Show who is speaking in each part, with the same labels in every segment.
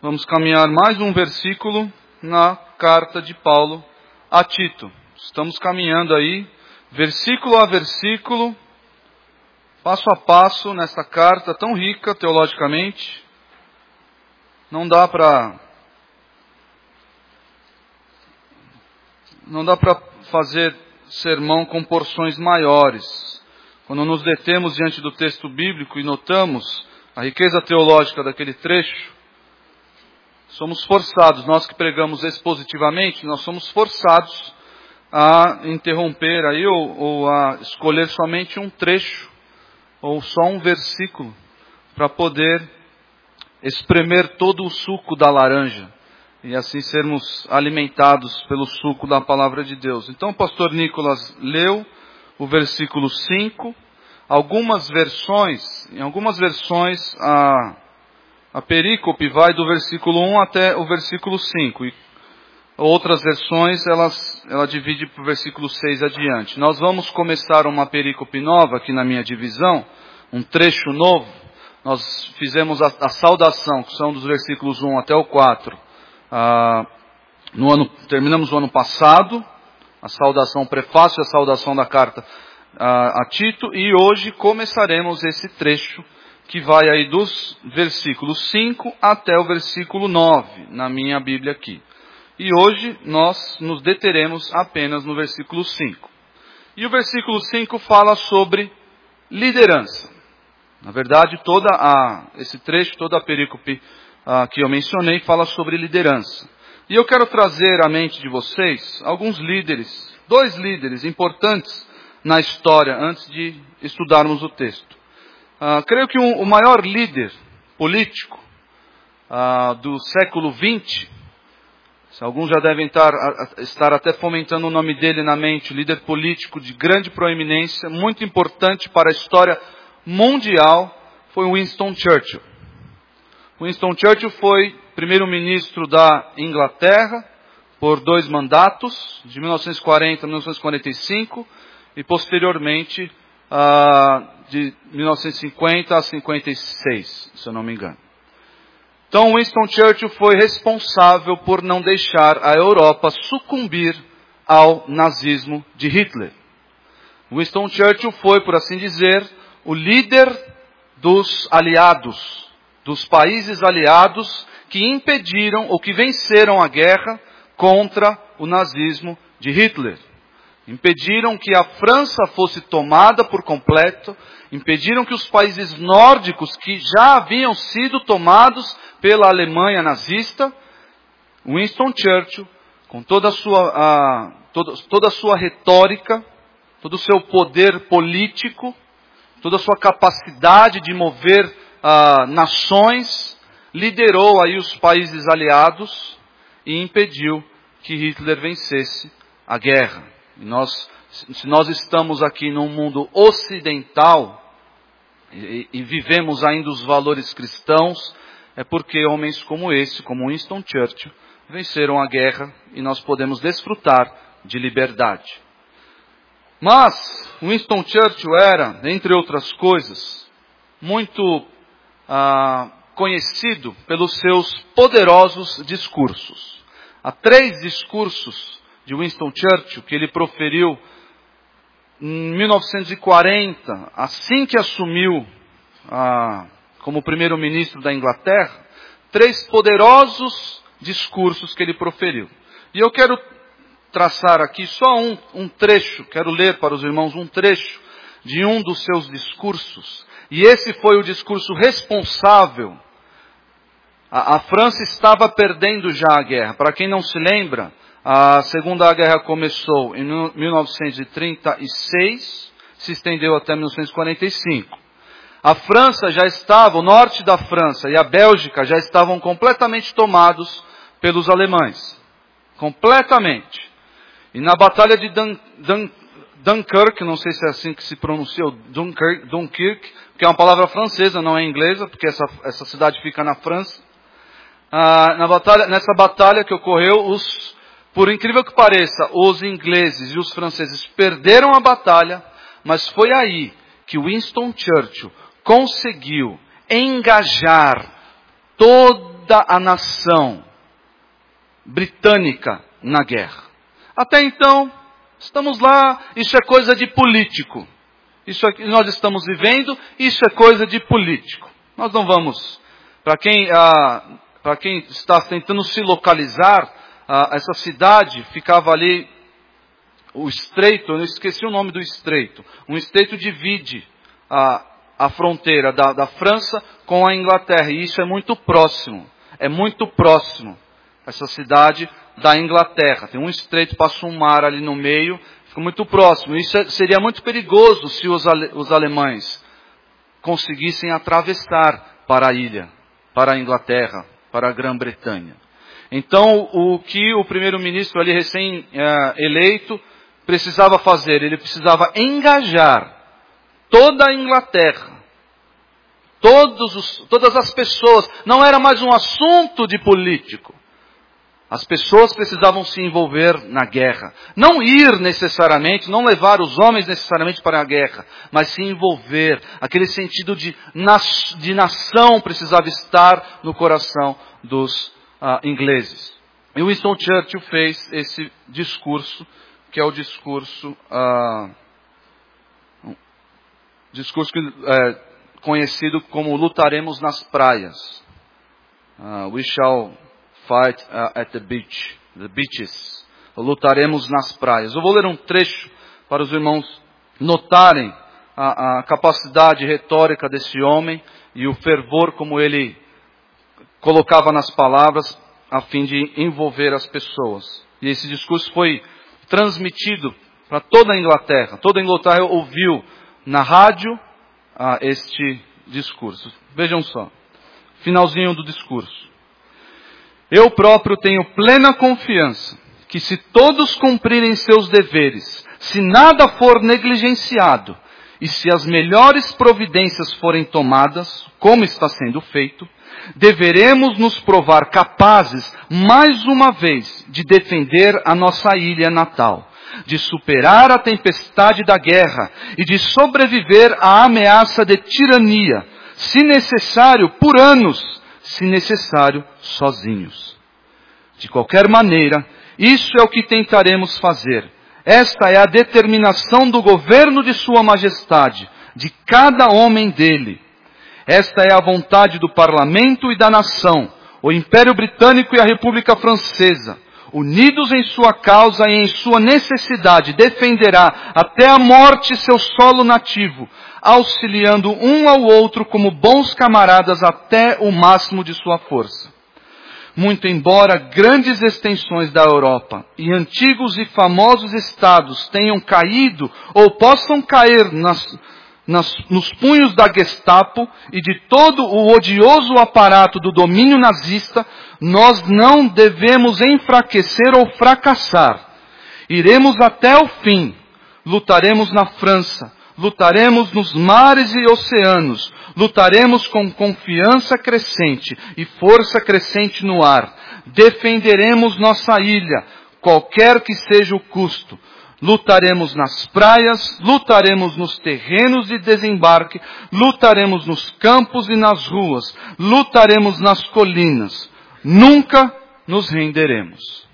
Speaker 1: Vamos caminhar mais um versículo na carta de Paulo a Tito. Estamos caminhando aí, versículo a versículo, passo a passo, nessa carta tão rica teologicamente. Não dá para fazer sermão com porções maiores. Quando nos detemos diante do texto bíblico e notamos a riqueza teológica daquele trecho, somos forçados, nós que pregamos expositivamente, nós somos forçados a interromper aí ou a escolher somente um trecho ou só um versículo para poder espremer todo o suco da laranja e assim sermos alimentados pelo suco da palavra de Deus. Então o pastor Nicolas leu o versículo 5, em algumas versões a perícope vai do versículo 1 até o versículo 5. E outras versões ela divide para o versículo 6 adiante. Nós vamos começar uma perícope nova aqui na minha divisão, um trecho novo. Nós fizemos a saudação, que são dos versículos 1 até o 4. Terminamos o ano passado, a saudação, o prefácio e a saudação da carta a Tito, e hoje começaremos esse trecho que vai aí dos versículos 5 até o versículo 9, na minha Bíblia aqui. E hoje nós nos deteremos apenas no versículo 5. E o versículo 5 fala sobre liderança. Na verdade, esse trecho, toda a perícope que eu mencionei, fala sobre liderança. E eu quero trazer à mente de vocês alguns líderes, 2 líderes importantes na história, antes de estudarmos o texto. Creio que o maior líder político do século XX, alguns já devem estar até fomentando o nome dele na mente, líder político de grande proeminência, muito importante para a história mundial, foi Winston Churchill. Winston Churchill foi primeiro-ministro da Inglaterra por 2 mandatos, de 1940 a 1945, e posteriormente de 1950 a 56, se eu não me engano. Então Winston Churchill foi responsável por não deixar a Europa sucumbir ao nazismo de Hitler. Winston Churchill foi, por assim dizer, o líder dos aliados, dos países aliados que impediram ou que venceram a guerra contra o nazismo de Hitler. Impediram que a França fosse tomada por completo, impediram que os países nórdicos que já haviam sido tomados pela Alemanha nazista, Winston Churchill, com toda a sua retórica, todo o seu poder político, toda a sua capacidade de mover nações, liderou aí os países aliados e impediu que Hitler vencesse a guerra. Se nós estamos aqui num mundo ocidental e vivemos ainda os valores cristãos, é porque homens como esse, como Winston Churchill, venceram a guerra e nós podemos desfrutar de liberdade. Mas Winston Churchill era, entre outras coisas, muito conhecido pelos seus poderosos discursos. Há 3 discursos de Winston Churchill que ele proferiu em 1940, assim que assumiu como primeiro-ministro da Inglaterra, 3 poderosos discursos que ele proferiu. E eu quero traçar aqui só um trecho, quero ler para os irmãos um trecho de um dos seus discursos. E esse foi o discurso responsável. A França estava perdendo já a guerra. Para quem não se lembra, a Segunda Guerra começou em 1936, se estendeu até 1945. A França já estava, o norte da França e a Bélgica já estavam completamente tomados pelos alemães. Completamente. E na Batalha de Dunkirk, não sei se é assim que se pronuncia, Dunkirk, que é uma palavra francesa, não é inglesa, porque essa cidade fica na França. Nessa batalha que ocorreu, por incrível que pareça, os ingleses e os franceses perderam a batalha, mas foi aí que Winston Churchill conseguiu engajar todo toda a nação britânica na guerra. Até então, estamos lá, isso é coisa de político. Isso que nós estamos vivendo, isso é coisa de político. Nós não vamos, para quem está tentando se localizar, essa cidade ficava ali, o estreito, eu esqueci o nome do estreito. Um estreito divide a fronteira da França com a Inglaterra. E isso é muito próximo. É muito próximo. Essa cidade da Inglaterra. Tem um estreito, passa um mar ali no meio. Fica muito próximo. Isso seria muito perigoso se os alemães conseguissem atravessar para a ilha, para a Inglaterra, para a Grã-Bretanha. Então, o que o primeiro-ministro ali recém-eleito precisava fazer? Ele precisava engajar toda a Inglaterra, todas as pessoas. Não era mais um assunto de político. As pessoas precisavam se envolver na guerra. Não ir necessariamente, não levar os homens necessariamente para a guerra, mas se envolver. Aquele sentido de nação precisava estar no coração dos ingleses. E Winston Churchill fez esse discurso, que é o discurso conhecido como lutaremos nas praias. We shall fight at the beaches. Lutaremos nas praias. Eu vou ler um trecho para os irmãos notarem a capacidade retórica desse homem e o fervor como ele colocava nas palavras a fim de envolver as pessoas. E esse discurso foi transmitido para toda a Inglaterra. Toda a Inglaterra ouviu na rádio este discurso. Vejam só. Finalzinho do discurso. Eu próprio tenho plena confiança que se todos cumprirem seus deveres, se nada for negligenciado e se as melhores providências forem tomadas, como está sendo feito, deveremos nos provar capazes, mais uma vez, de defender a nossa ilha natal, de superar a tempestade da guerra e de sobreviver à ameaça de tirania, se necessário, por anos, se necessário, sozinhos. De qualquer maneira, isso é o que tentaremos fazer. Esta é a determinação do governo de Sua Majestade, de cada homem dele. Esta é a vontade do Parlamento e da nação, o Império Britânico e a República Francesa. Unidos em sua causa e em sua necessidade, defenderá até a morte seu solo nativo, auxiliando um ao outro como bons camaradas até o máximo de sua força. Muito embora grandes extensões da Europa e antigos e famosos estados tenham caído ou possam cair nos punhos da Gestapo e de todo o odioso aparato do domínio nazista, nós não devemos enfraquecer ou fracassar. Iremos até o fim, lutaremos na França, lutaremos nos mares e oceanos, lutaremos com confiança crescente e força crescente no ar, defenderemos nossa ilha, qualquer que seja o custo. Lutaremos nas praias, lutaremos nos terrenos de desembarque, lutaremos nos campos e nas ruas, lutaremos nas colinas. Nunca nos renderemos.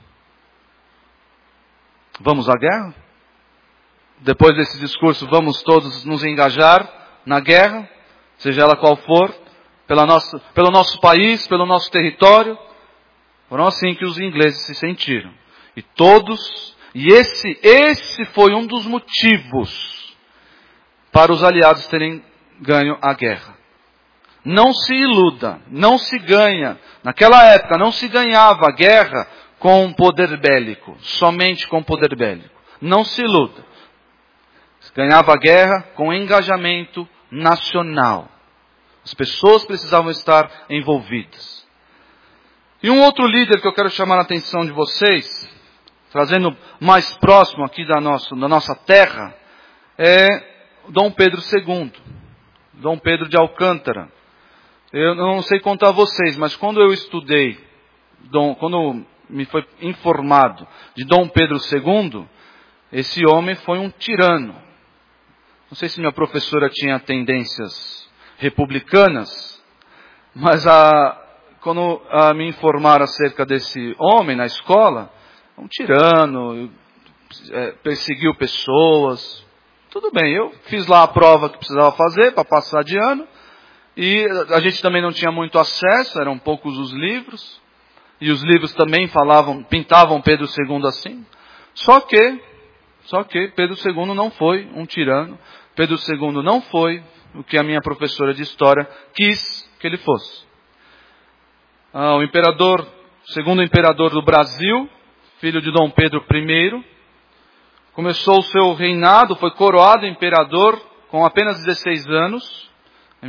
Speaker 1: Vamos à guerra? Depois desse discurso, vamos todos nos engajar na guerra, seja ela qual for, pelo nosso país, pelo nosso território. Foram assim que os ingleses se sentiram. E esse foi um dos motivos para os aliados terem ganho a guerra. Não se iluda, não se ganha. Naquela época não se ganhava a guerra com poder bélico, somente com poder bélico. Não se iluda. Se ganhava a guerra com engajamento nacional. As pessoas precisavam estar envolvidas. E um outro líder que eu quero chamar a atenção de vocês, trazendo mais próximo aqui da nossa terra, é Dom Pedro II. Dom Pedro de Alcântara. Eu não sei contar a vocês, mas quando eu estudei, quando me foi informado de Dom Pedro II, esse homem foi um tirano. Não sei se minha professora tinha tendências republicanas, mas quando me informaram acerca desse homem na escola, um tirano, perseguiu pessoas. Tudo bem, eu fiz lá a prova que precisava fazer para passar de ano. E a gente também não tinha muito acesso, eram poucos os livros. E os livros também pintavam Pedro II assim. Só que Pedro II não foi um tirano. Pedro II não foi o que a minha professora de história quis que ele fosse. O imperador, segundo imperador do Brasil, filho de Dom Pedro I, começou o seu reinado, foi coroado imperador com apenas 16 anos, em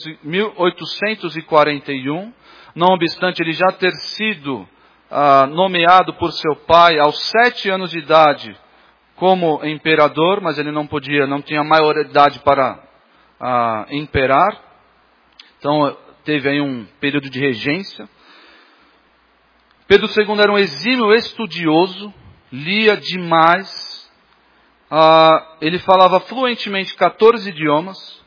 Speaker 1: 1841, não obstante ele já ter sido nomeado por seu pai aos 7 anos de idade como imperador, mas ele não tinha maioridade para imperar. Então teve aí um período de regência. Pedro II era um exímio estudioso, lia demais, ele falava fluentemente 14 idiomas,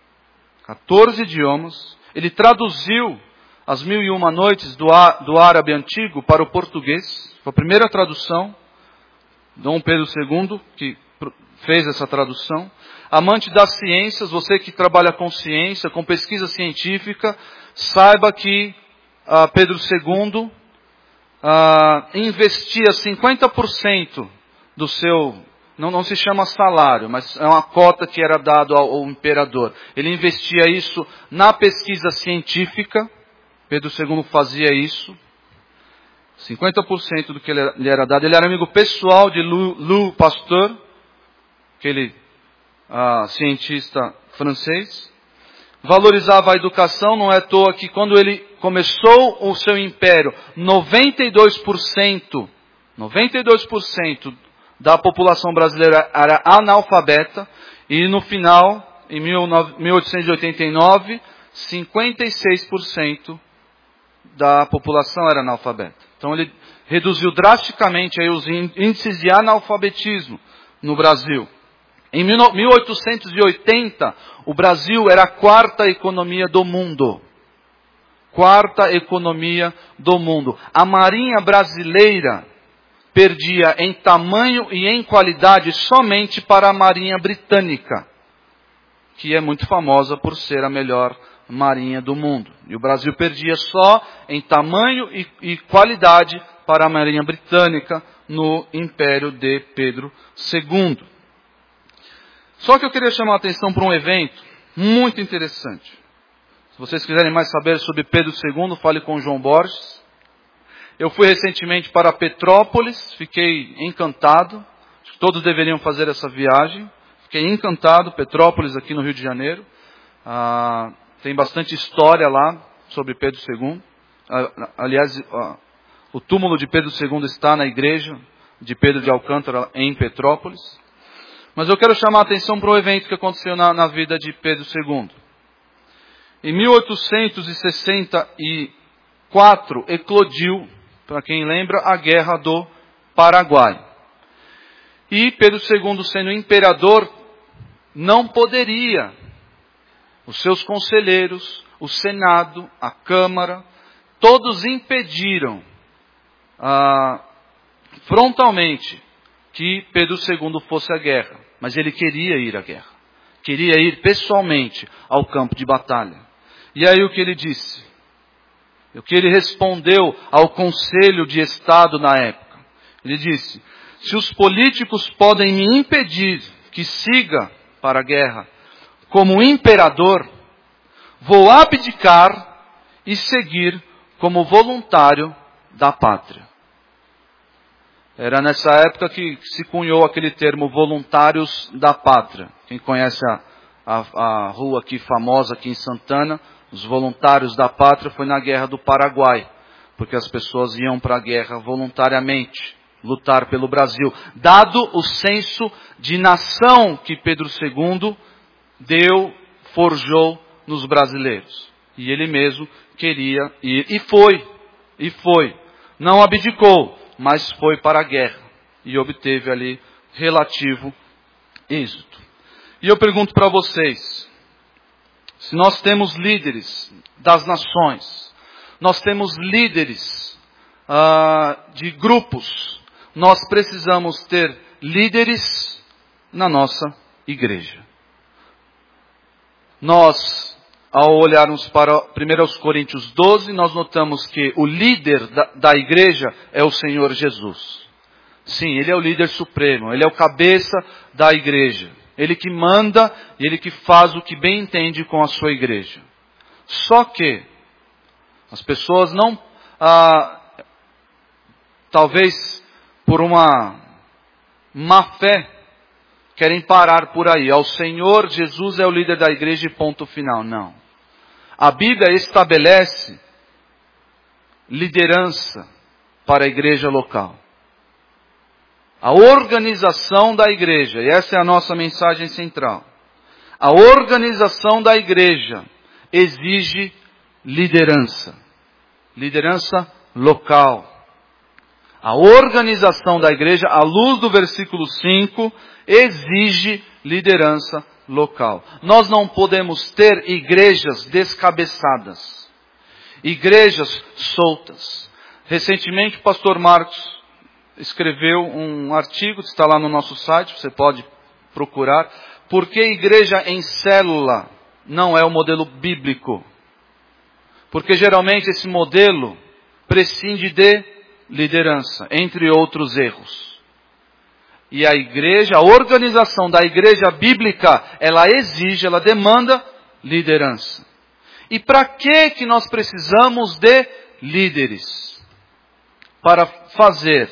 Speaker 1: ele traduziu as 1001 Noites do árabe antigo para o português, foi a primeira tradução, Dom Pedro II que fez essa tradução. Amante das ciências, você que trabalha com ciência, com pesquisa científica, saiba que Pedro II investia 50% do seu, não se chama salário, mas é uma cota que era dado ao imperador. Ele investia isso na pesquisa científica, Pedro II fazia isso, 50% do que lhe era dado. Ele era amigo pessoal de Louis Pasteur, aquele cientista francês. Valorizava a educação, não é à toa que quando ele começou o seu império, 92% da população brasileira era analfabeta, e no final, em 1889, 56% da população era analfabeta. Então ele reduziu drasticamente aí os índices de analfabetismo no Brasil. Em 1880, o Brasil era a quarta economia do mundo. A Marinha brasileira perdia em tamanho e em qualidade somente para a Marinha Britânica, que é muito famosa por ser a melhor marinha do mundo. E o Brasil perdia só em tamanho e qualidade para a Marinha Britânica no Império de Pedro II. Só que eu queria chamar a atenção para um evento muito interessante. Se vocês quiserem mais saber sobre Pedro II, fale com o João Borges. Eu fui recentemente para Petrópolis, fiquei encantado. Acho que todos deveriam fazer essa viagem. Fiquei encantado, Petrópolis aqui no Rio de Janeiro. Tem bastante história lá sobre Pedro II. Aliás, o túmulo de Pedro II está na igreja de Pedro de Alcântara, em Petrópolis. Mas eu quero chamar a atenção para um evento que aconteceu na vida de Pedro II. Em 1864, eclodiu, para quem lembra, a Guerra do Paraguai. E Pedro II, sendo imperador, não poderia. Os seus conselheiros, o Senado, a Câmara, todos impediram frontalmente que Pedro II fosse à guerra. Mas ele queria ir à guerra. Queria ir pessoalmente ao campo de batalha. E aí o que ele disse? O que ele respondeu ao Conselho de Estado na época? Ele disse: se os políticos podem me impedir que siga para a guerra como imperador, vou abdicar e seguir como voluntário da pátria. Era nessa época que se cunhou aquele termo voluntários da pátria. Quem conhece a rua aqui famosa aqui em Santana, os voluntários da pátria, foi na Guerra do Paraguai, porque as pessoas iam para a guerra voluntariamente, lutar pelo Brasil, dado o senso de nação que Pedro II forjou nos brasileiros. E ele mesmo queria ir, e foi. Não abdicou, mas foi para a guerra, e obteve ali relativo êxito. E eu pergunto para vocês, se nós temos líderes das nações, Nós temos líderes de grupos. Nós precisamos ter líderes na nossa igreja. Nós, ao olharmos para 1 Coríntios 12, nós notamos que o líder da igreja é o Senhor Jesus. Sim, Ele é o líder supremo, Ele é o cabeça da igreja. Ele que manda e Ele que faz o que bem entende com a sua igreja. Só que as pessoas não, talvez por uma má fé, querem parar por aí. O Senhor Jesus é o líder da igreja e ponto final. Não. A Bíblia estabelece liderança para a igreja local. A organização da igreja, e essa é a nossa mensagem central. A organização da igreja exige liderança. Liderança local. A organização da igreja, à luz do versículo 5, exige liderança local. Nós não podemos ter igrejas descabeçadas. Igrejas soltas. Recentemente o pastor Marcos escreveu um artigo, que está lá no nosso site, você pode procurar. Por que igreja em célula não é o modelo bíblico? Porque geralmente esse modelo prescinde de liderança, entre outros erros. E a igreja, a organização da igreja bíblica, ela exige, ela demanda liderança. E para que nós precisamos de líderes? Para fazer,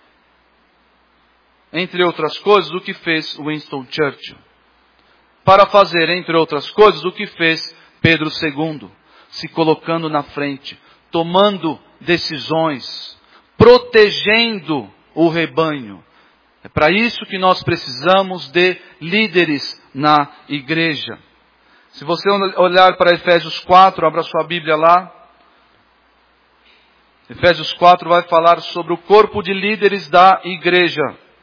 Speaker 1: entre outras coisas, o que fez Winston Churchill. Para fazer, entre outras coisas, o que fez Pedro II. Se colocando na frente, tomando decisões, protegendo o rebanho. É para isso que nós precisamos de líderes na igreja. Se você olhar para Efésios 4, abra sua Bíblia lá. Efésios 4 vai falar sobre o corpo de líderes da igreja.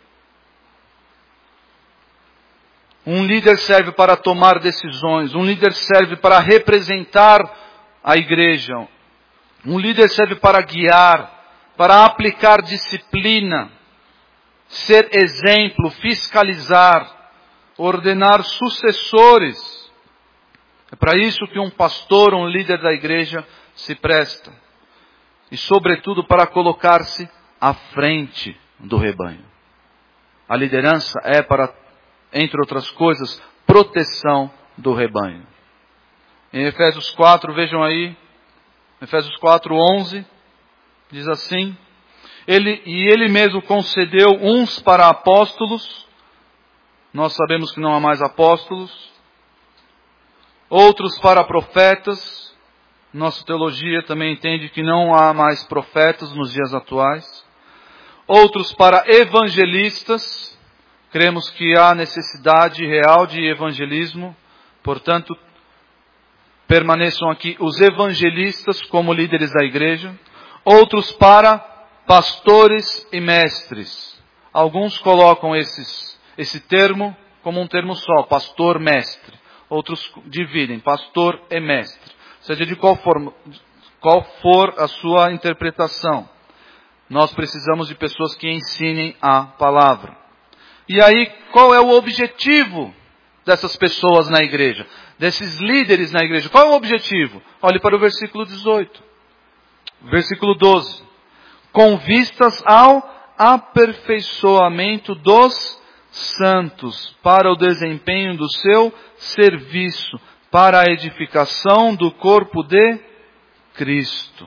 Speaker 1: Um líder serve para tomar decisões. Um líder serve para representar a igreja. Um líder serve para guiar, para aplicar disciplina, ser exemplo, fiscalizar, ordenar sucessores. É para isso que um pastor, um líder da igreja se presta. E sobretudo para colocar-se à frente do rebanho. A liderança é para, entre outras coisas, proteção do rebanho. Em Efésios 4, vejam aí, Efésios 4:11, diz assim: Ele mesmo concedeu uns para apóstolos, nós sabemos que não há mais apóstolos, outros para profetas, nossa teologia também entende que não há mais profetas nos dias atuais, outros para evangelistas, cremos que há necessidade real de evangelismo, portanto, permaneçam aqui os evangelistas como líderes da igreja, outros para pastores e mestres. Alguns colocam esse termo como um termo só, pastor-mestre. Outros dividem, pastor e mestre. Seja de qual for a sua interpretação. Nós precisamos de pessoas que ensinem a palavra. E aí, qual é o objetivo dessas pessoas na igreja? Desses líderes na igreja? Qual é o objetivo? Olhe para o versículo 18. Versículo 12. Com vistas ao aperfeiçoamento dos santos, para o desempenho do seu serviço, para a edificação do corpo de Cristo.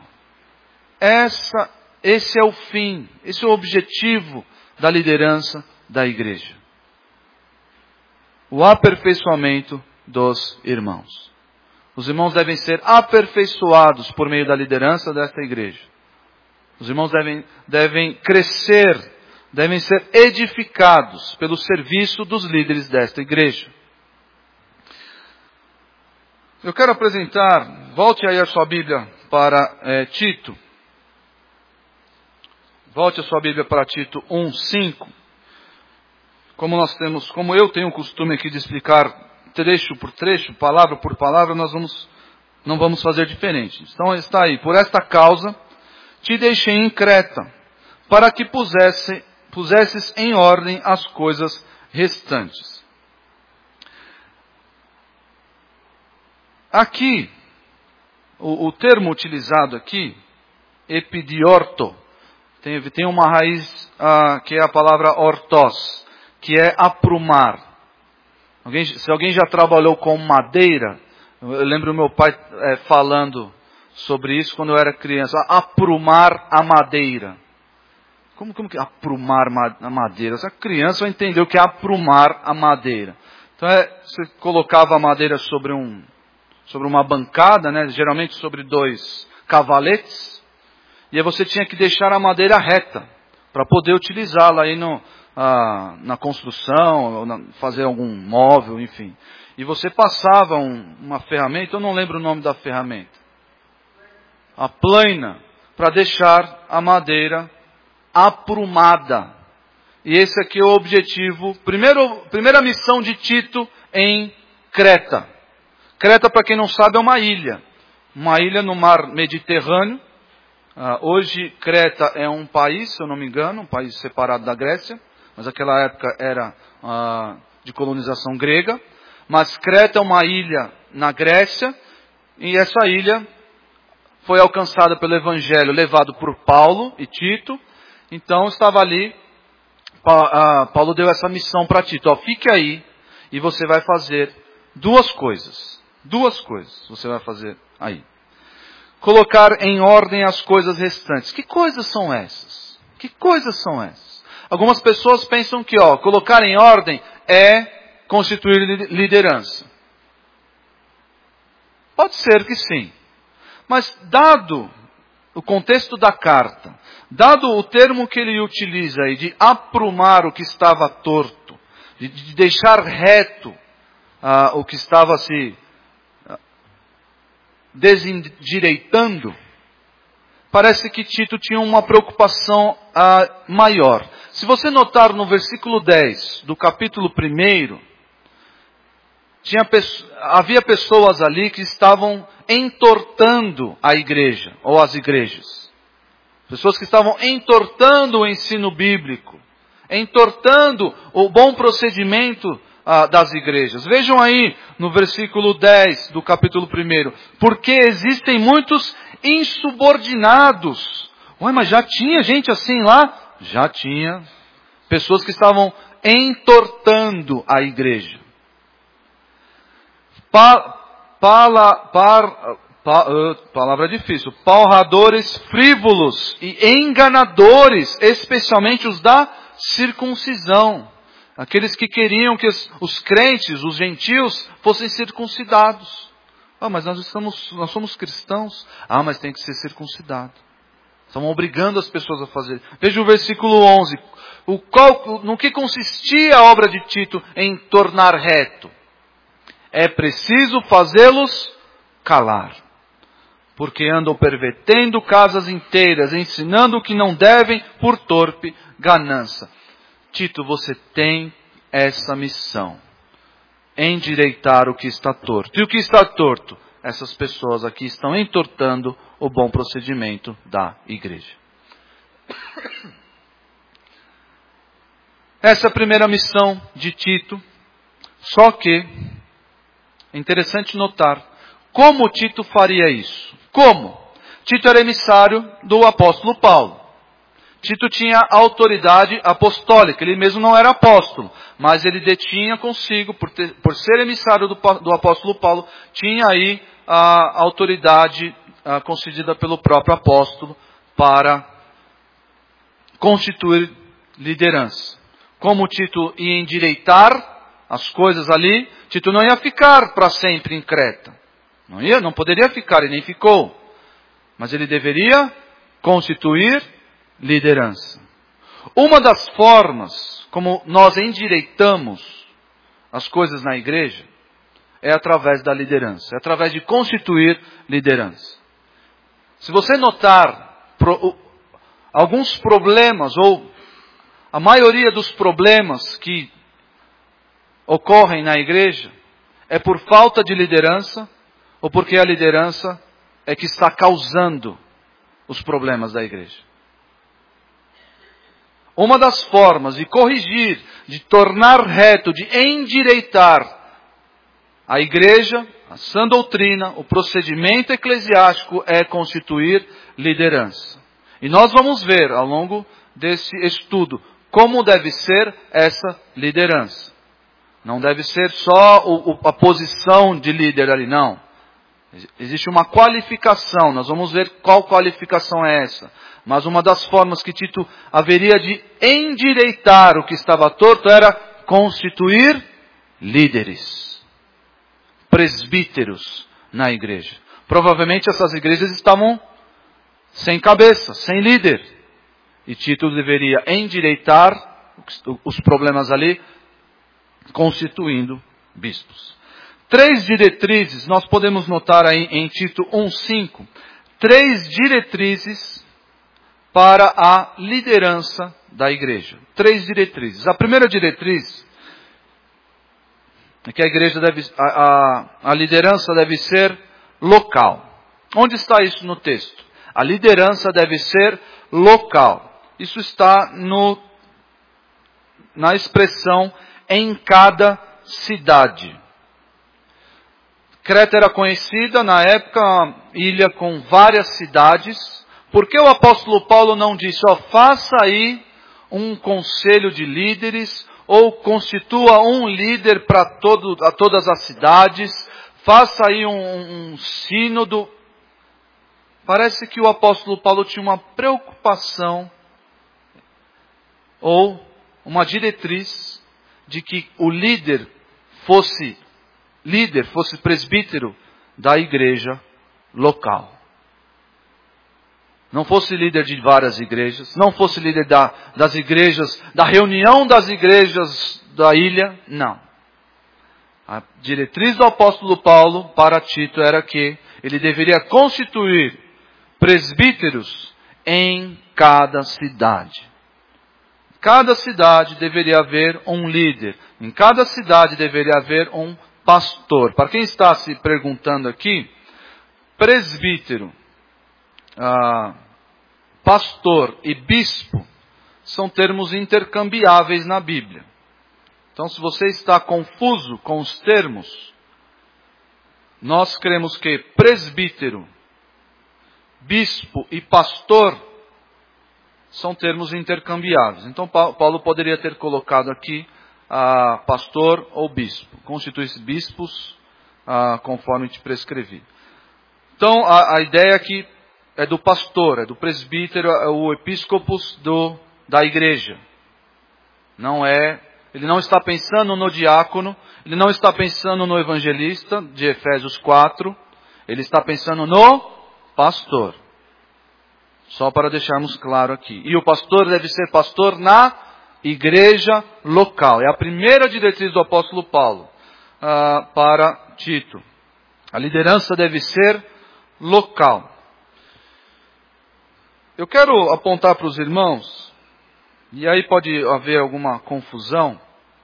Speaker 1: Esse é o fim, esse é o objetivo da liderança da igreja. O aperfeiçoamento dos irmãos. Os irmãos devem ser aperfeiçoados por meio da liderança desta igreja. Os irmãos devem crescer, devem ser edificados pelo serviço dos líderes desta igreja. Eu quero apresentar, volte aí a sua Bíblia para Tito. Volte a sua Bíblia para Tito 1:5. Como eu tenho o costume aqui de explicar trecho por trecho, palavra por palavra, nós vamos Não vamos fazer diferente. Então está aí, por esta causa, te deixei em Creta, para que pusesses em ordem as coisas restantes. Aqui, o termo utilizado aqui, epidiorto, tem uma raiz que é a palavra ortos, que é aprumar. Se alguém já trabalhou com madeira, eu lembro meu pai falando sobre isso quando eu era criança. Aprumar a madeira. Como que é aprumar a madeira? Essa criança vai entender o que é aprumar a madeira. Então você colocava a madeira sobre uma bancada, né? Geralmente sobre 2 cavaletes. E aí você tinha que deixar a madeira reta para poder utilizá-la aí na construção, ou fazer algum móvel, enfim. E você passava uma ferramenta, eu não lembro o nome da ferramenta, a plaina, para deixar a madeira aprumada. E esse aqui é o objetivo, primeira missão de Tito em Creta. Creta, para quem não sabe, é uma ilha no mar Mediterrâneo. Hoje Creta é um país, se eu não me engano, um país separado da Grécia, mas naquela época era de colonização grega. Mas Creta é uma ilha na Grécia, e essa ilha foi alcançada pelo Evangelho, levado por Paulo e Tito. Então estava ali, Paulo deu essa missão para Tito, fique aí, e você vai fazer 2 coisas. 2 coisas você vai fazer aí. Colocar em ordem as coisas restantes. Que coisas são essas? Que coisas são essas? Algumas pessoas pensam que colocar em ordem é constituir liderança. Pode ser que sim. Mas dado o contexto da carta, dado o termo que ele utiliza aí de aprumar o que estava torto, de deixar reto o que estava se desendireitando, parece que Tito tinha uma preocupação maior. Se você notar no versículo 10 do capítulo 1, havia pessoas ali que estavam entortando a igreja, ou as igrejas. Pessoas que estavam entortando o ensino bíblico, entortando o bom procedimento das igrejas. Vejam aí no versículo 10 do capítulo 1. Porque existem muitos insubordinados. Mas já tinha gente assim lá? Já tinha. Pessoas que entortando a igreja. Palavra difícil. Palradores frívolos e enganadores, especialmente os da circuncisão. Aqueles que queriam que os crentes, os gentios, fossem circuncidados. Mas nós somos cristãos. Mas tem que ser circuncidado. Estão obrigando as pessoas a fazer. Veja o versículo 11. No que consistia a obra de Tito em tornar reto? É preciso fazê-los calar. Porque andam pervertendo casas inteiras, ensinando o que não devem por torpe ganância. Tito, você tem essa missão. Endireitar o que está torto. E o que está torto? Essas pessoas aqui estão entortando o bom procedimento da igreja. Essa é a primeira missão de Tito. Só que é interessante notar como Tito faria isso. Como? Tito era emissário do apóstolo Paulo. Tito tinha autoridade apostólica. Ele mesmo não era apóstolo, mas ele detinha consigo, por ser emissário do apóstolo Paulo, tinha aí a autoridade concedida pelo próprio apóstolo para constituir liderança. Como Tito ia endireitar as coisas ali, Tito não ia ficar para sempre em Creta. Não poderia ficar, e nem ficou. Mas ele deveria constituir liderança. Uma das formas como nós endireitamos as coisas na igreja é através da liderança, é através de constituir liderança. Se você notar alguns problemas, ou a maioria dos problemas que ocorrem na igreja, é por falta de liderança, ou porque a liderança é que está causando os problemas da igreja? Uma das formas de corrigir, de tornar reto, de endireitar a igreja, a sã doutrina, o procedimento eclesiástico é constituir liderança. E nós vamos ver ao longo desse estudo como deve ser essa liderança. Não deve ser só a posição de líder ali, não. Existe uma qualificação, nós vamos ver qual qualificação é essa. Mas uma das formas que Tito haveria de endireitar o que estava torto era constituir líderes, presbíteros na igreja. Provavelmente essas igrejas estavam sem cabeça, sem líder. E Tito deveria endireitar os problemas ali, constituindo bispos. 3 diretrizes, nós podemos notar aí em Tito 1:5, 3 diretrizes para a liderança da igreja. 3 diretrizes. A primeira diretriz é que a igreja a liderança deve ser local. Onde está isso no texto? A liderança deve ser local. Isso está na expressão em cada cidade. Creta era conhecida na época, ilha com várias cidades. Por que o apóstolo Paulo não disse, faça aí um conselho de líderes, ou constitua um líder para todas as cidades, faça aí um sínodo? Parece que o apóstolo Paulo tinha uma preocupação, ou uma diretriz, de que o líder fosse presbítero da igreja local. Não fosse líder de várias igrejas, não fosse líder das igrejas, da reunião das igrejas da ilha, não. A diretriz do apóstolo Paulo para Tito era que ele deveria constituir presbíteros em cada cidade. Cada cidade deveria haver um líder. Em cada cidade deveria haver um pastor. Para quem está se perguntando aqui, presbítero, pastor e bispo são termos intercambiáveis na Bíblia. Então, se você está confuso com os termos, nós cremos que presbítero, bispo e pastor são termos intercambiáveis. Então, Paulo poderia ter colocado aqui pastor ou bispo. Constitui-se bispos conforme te prescrevi. Então, a ideia aqui é do pastor, é do presbítero, é o episcopos da igreja. Ele não está pensando no diácono, ele não está pensando no evangelista de Efésios 4, ele está pensando no pastor. Só para deixarmos claro aqui. E o pastor deve ser pastor na igreja local. É a primeira diretriz do apóstolo Paulo para Tito. A liderança deve ser local. Eu quero apontar para os irmãos, e aí pode haver alguma confusão,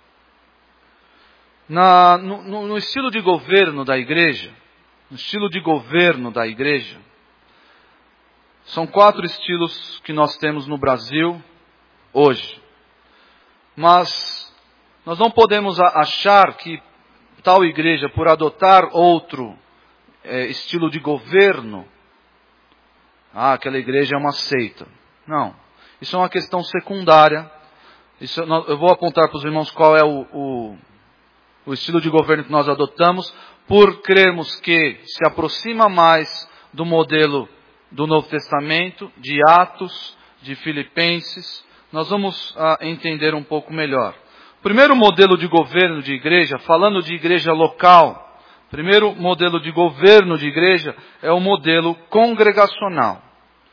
Speaker 1: no estilo de governo da igreja, são 4 estilos que nós temos no Brasil hoje. Mas nós não podemos achar que tal igreja, por adotar outro estilo de governo, aquela igreja é uma seita. Não. Isso é uma questão secundária. Eu vou apontar para os irmãos qual é o estilo de governo que nós adotamos, por crermos que se aproxima mais do modelo do Novo Testamento, de Atos, de Filipenses. Nós vamos entender um pouco melhor. O primeiro modelo de governo de igreja, falando de igreja local, primeiro modelo de governo de igreja é o modelo congregacional.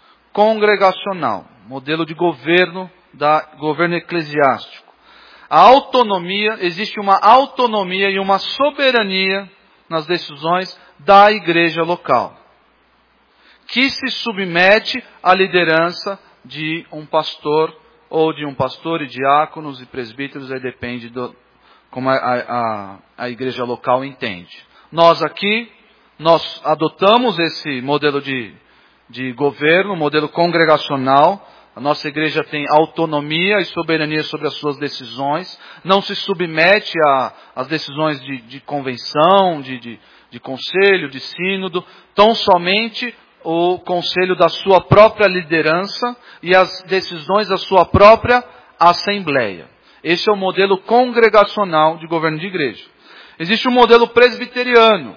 Speaker 1: Modelo de governo eclesiástico. A autonomia, existe uma autonomia e uma soberania nas decisões da igreja local, que se submete à liderança de um pastor, ou de um pastor e diáconos e presbíteros, aí depende como a igreja local entende. Nós aqui, Nós adotamos esse modelo de governo, modelo congregacional. A nossa igreja tem autonomia e soberania sobre as suas decisões. Não se submete às decisões de convenção, de conselho, de sínodo. Tão somente o conselho da sua própria liderança e as decisões da sua própria assembleia. Esse é o modelo congregacional de governo de igreja. Existe um modelo presbiteriano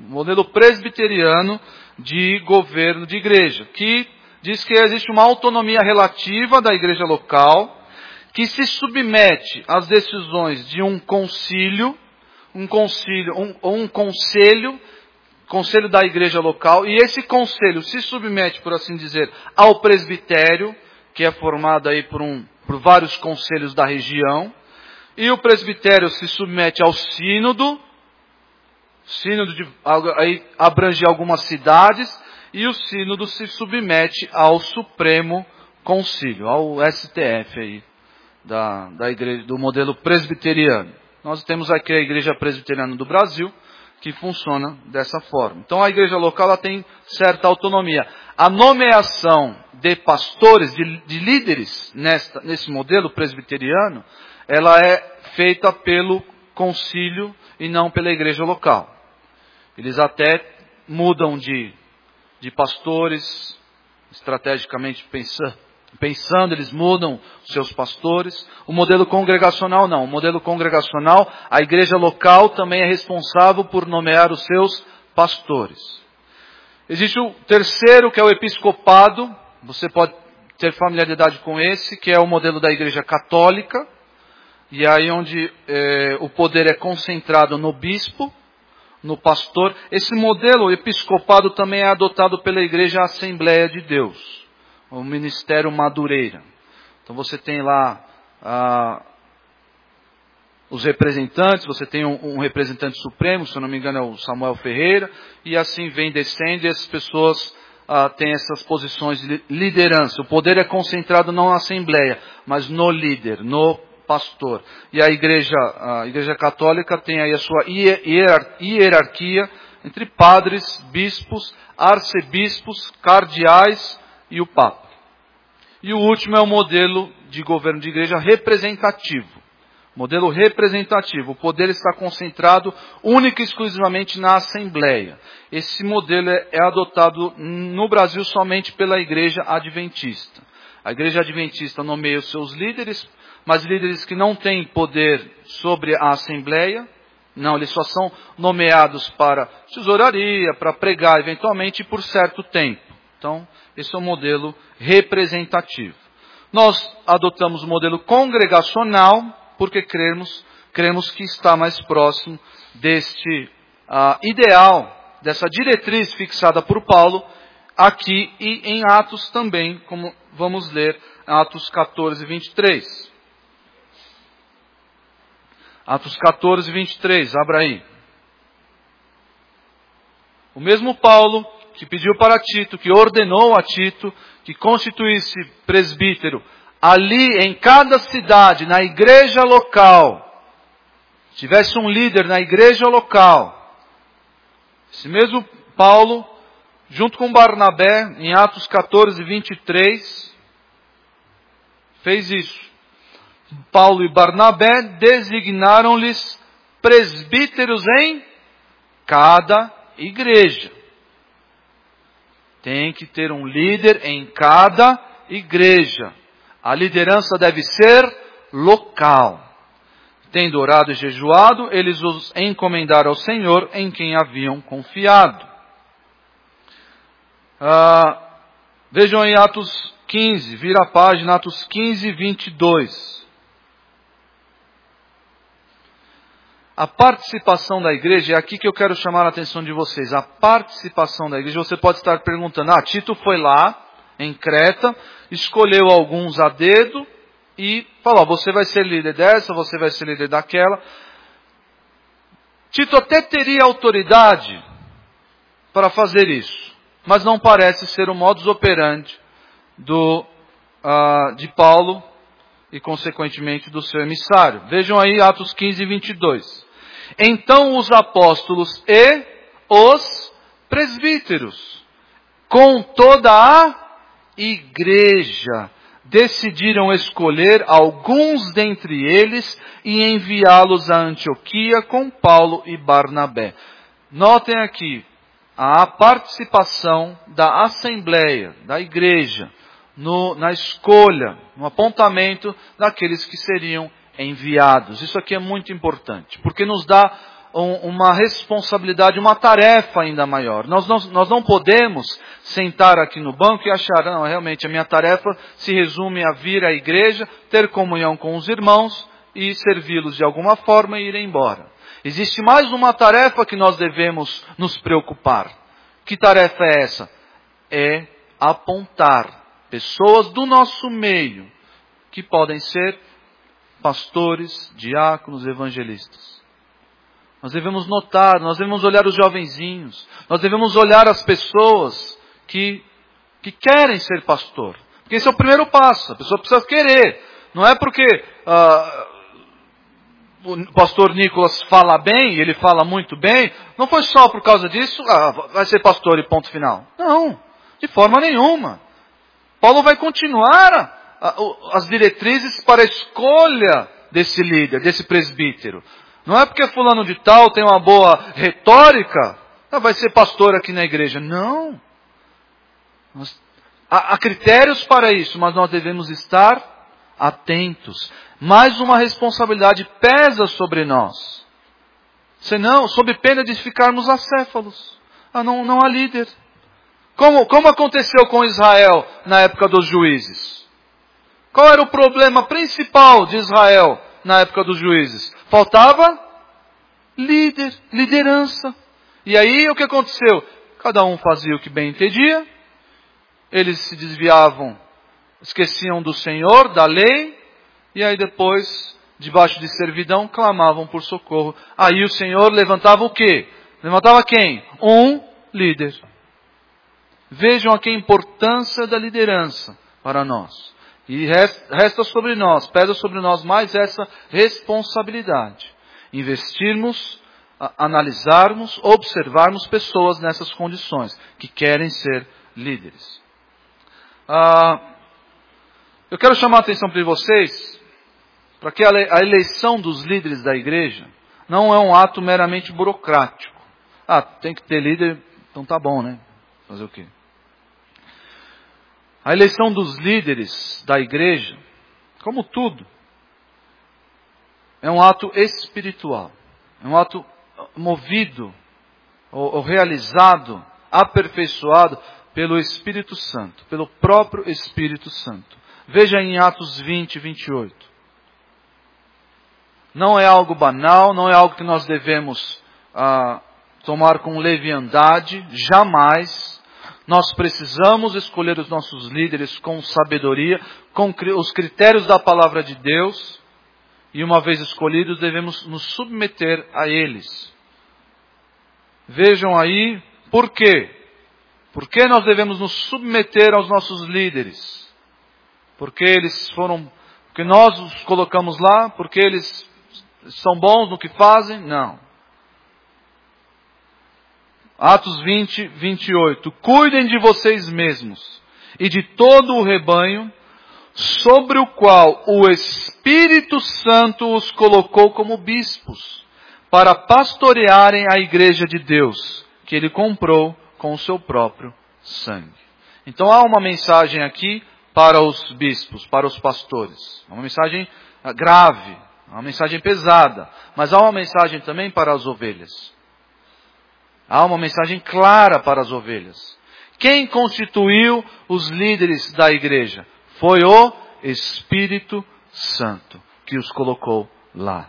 Speaker 1: de governo de igreja, que diz que existe uma autonomia relativa da igreja local, que se submete às decisões de um conselho da igreja local, e esse conselho se submete, por assim dizer, ao presbitério, que é formado aí por vários conselhos da região, e o presbitério se submete ao sínodo aí abrange algumas cidades, e o sínodo se submete ao Supremo Concílio, ao STF aí, da igreja, do modelo presbiteriano. Nós temos aqui a Igreja Presbiteriana do Brasil, que funciona dessa forma. Então a igreja local ela tem certa autonomia. A nomeação de pastores, de líderes nesse modelo presbiteriano, ela é feita pelo concílio e não pela igreja local. Eles até mudam de pastores, estrategicamente pensando, eles mudam seus pastores. O modelo congregacional não. O modelo congregacional, a igreja local também é responsável por nomear os seus pastores. Existe o terceiro, que é o episcopado. Você pode ter familiaridade com esse, que é o modelo da igreja católica. E aí onde o poder é concentrado no bispo, no pastor. Esse modelo episcopado também é adotado pela Igreja Assembleia de Deus, o Ministério Madureira. Então você tem lá os representantes, você tem um representante supremo, se eu não me engano é o Samuel Ferreira, e assim vem descendo, e as pessoas têm essas posições de liderança. O poder é concentrado não na Assembleia, mas no líder, no pastor. E a igreja católica tem aí a sua hierarquia entre padres, bispos, arcebispos, cardeais e o papa. E o último é o modelo de governo de igreja representativo. Modelo representativo. O poder está concentrado única e exclusivamente na Assembleia. Esse modelo é adotado no Brasil somente pela Igreja Adventista. A Igreja Adventista nomeia os seus líderes, mas líderes que não têm poder sobre a Assembleia. Não, eles só são nomeados para tesouraria, para pregar eventualmente por certo tempo. Então, esse é o modelo representativo. Nós adotamos o modelo congregacional porque cremos que está mais próximo deste ideal, dessa diretriz fixada por Paulo aqui e em Atos também, como vamos ler Atos 14, 23. Atos 14, 23, abra aí. O mesmo Paulo que pediu para Tito, que ordenou a Tito, que constituísse presbítero ali em cada cidade, na igreja local, tivesse um líder na igreja local. Esse mesmo Paulo, junto com Barnabé, em Atos 14, 23, fez isso. Paulo e Barnabé designaram-lhes presbíteros em cada igreja. Tem que ter um líder em cada igreja. A liderança deve ser local. Tendo orado e jejuado, eles os encomendaram ao Senhor em quem haviam confiado. Vejam em Atos 15, vira a página, Atos 15, 22. A participação da igreja, é aqui que eu quero chamar a atenção de vocês. A participação da igreja, você pode estar perguntando, Tito foi lá, em Creta, escolheu alguns a dedo e falou, você vai ser líder dessa, você vai ser líder daquela. Tito até teria autoridade para fazer isso, mas não parece ser o modus operandi de Paulo e consequentemente do seu emissário. Vejam aí Atos 15, 22. Então os apóstolos e os presbíteros, com toda a igreja, decidiram escolher alguns dentre eles e enviá-los a Antioquia com Paulo e Barnabé. Notem aqui a participação da assembleia, da igreja, na escolha, no apontamento daqueles que seriam enviados. Isso aqui é muito importante, porque nos dá uma responsabilidade, uma tarefa ainda maior. Nós não podemos sentar aqui no banco e achar, não, realmente a minha tarefa se resume a vir à igreja, ter comunhão com os irmãos e servi-los de alguma forma e ir embora. Existe mais uma tarefa que nós devemos nos preocupar. Que tarefa é essa? É apontar pessoas do nosso meio, que podem ser pastores, diáconos, evangelistas. Nós devemos notar, nós devemos olhar os jovenzinhos, nós devemos olhar as pessoas que querem ser pastor. Porque esse é o primeiro passo, a pessoa precisa querer. Não é porque o pastor Nicolas fala bem, ele fala muito bem, não foi só por causa disso, vai ser pastor e ponto final. Não, de forma nenhuma. Paulo vai continuar as diretrizes para a escolha desse líder, desse presbítero. Não é porque fulano de tal tem uma boa retórica, vai ser pastor aqui na igreja. Não. Há critérios para isso, mas nós devemos estar atentos. Mais uma responsabilidade pesa sobre nós. Senão, sob pena de ficarmos acéfalos. Não há líder. Como aconteceu com Israel na época dos juízes? Qual era o problema principal de Israel na época dos juízes? Faltava liderança. E aí o que aconteceu? Cada um fazia o que bem entendia. Eles se desviavam, esqueciam do Senhor, da lei. E aí depois, debaixo de servidão, clamavam por socorro. Aí o Senhor levantava o quê? Levantava quem? Um líder. Vejam aqui a importância da liderança para nós. E resta sobre nós, pesa sobre nós mais essa responsabilidade. Investirmos, analisarmos, observarmos pessoas nessas condições, que querem ser líderes. Eu quero chamar a atenção para vocês, para que a eleição dos líderes da igreja não é um ato meramente burocrático. Tem que ter líder, então tá bom, né? Fazer o quê? A eleição dos líderes da igreja, como tudo, é um ato espiritual. É um ato movido, ou realizado, aperfeiçoado pelo Espírito Santo, pelo próprio Espírito Santo. Veja em Atos 20, 28. Não é algo banal, não é algo que nós devemos tomar com leviandade, jamais. Nós precisamos escolher os nossos líderes com sabedoria, com os critérios da palavra de Deus. E uma vez escolhidos, devemos nos submeter a eles. Vejam aí, por quê? Por que nós devemos nos submeter aos nossos líderes? Porque nós os colocamos lá? Porque eles são bons no que fazem? Não. Atos 20, 28. Cuidem de vocês mesmos e de todo o rebanho sobre o qual o Espírito Santo os colocou como bispos, para pastorearem a igreja de Deus, que ele comprou com o seu próprio sangue. Então há uma mensagem aqui para os bispos, para os pastores. Uma mensagem grave, uma mensagem pesada, mas há uma mensagem também para as ovelhas. Há uma mensagem clara para as ovelhas. Quem constituiu os líderes da igreja? Foi o Espírito Santo que os colocou lá.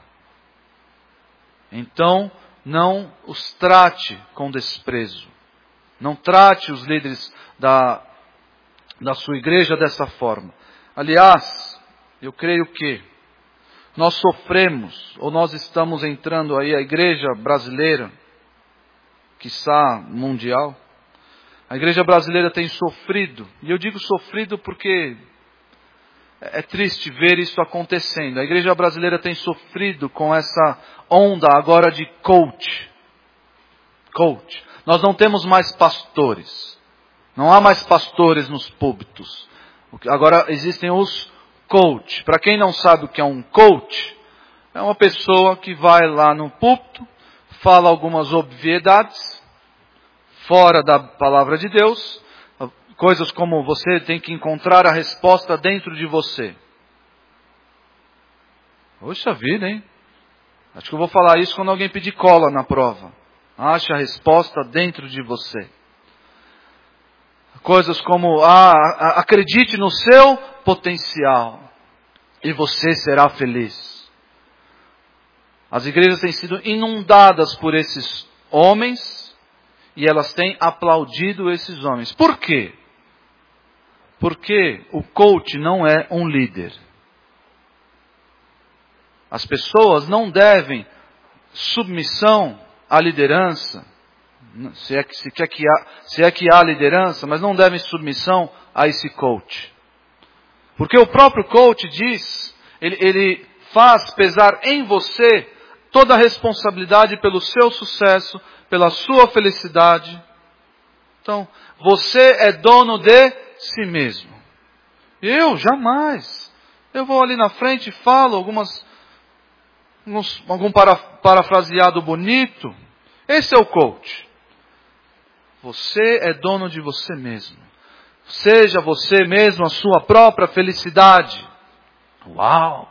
Speaker 1: Então, não os trate com desprezo. Não trate os líderes da sua igreja dessa forma. Aliás, eu creio que nós sofremos, ou nós estamos entrando aí, a igreja brasileira, quiçá mundial, a igreja brasileira tem sofrido, e eu digo sofrido porque é triste ver isso acontecendo. A igreja brasileira tem sofrido com essa onda agora de coach. Nós não temos mais pastores. Não há mais pastores nos púlpitos. Agora existem os coach. Para quem não sabe o que é um coach, é uma pessoa que vai lá no púlpito, fala algumas obviedades, fora da palavra de Deus, coisas como você tem que encontrar a resposta dentro de você. Poxa vida, hein? Acho que eu vou falar isso quando alguém pedir cola na prova. Ache a resposta dentro de você. Coisas como, acredite no seu potencial e você será feliz. As igrejas têm sido inundadas por esses homens e elas têm aplaudido esses homens. Por quê? Porque o coach não é um líder. As pessoas não devem submissão à liderança, se é que há liderança, mas não devem submissão a esse coach. Porque o próprio coach diz, ele faz pesar em você toda a responsabilidade pelo seu sucesso, pela sua felicidade. Então, você é dono de si mesmo. Eu jamais. Eu vou ali na frente e falo algum parafraseado bonito. Esse é o coach. Você é dono de você mesmo. Seja você mesmo a sua própria felicidade. Uau!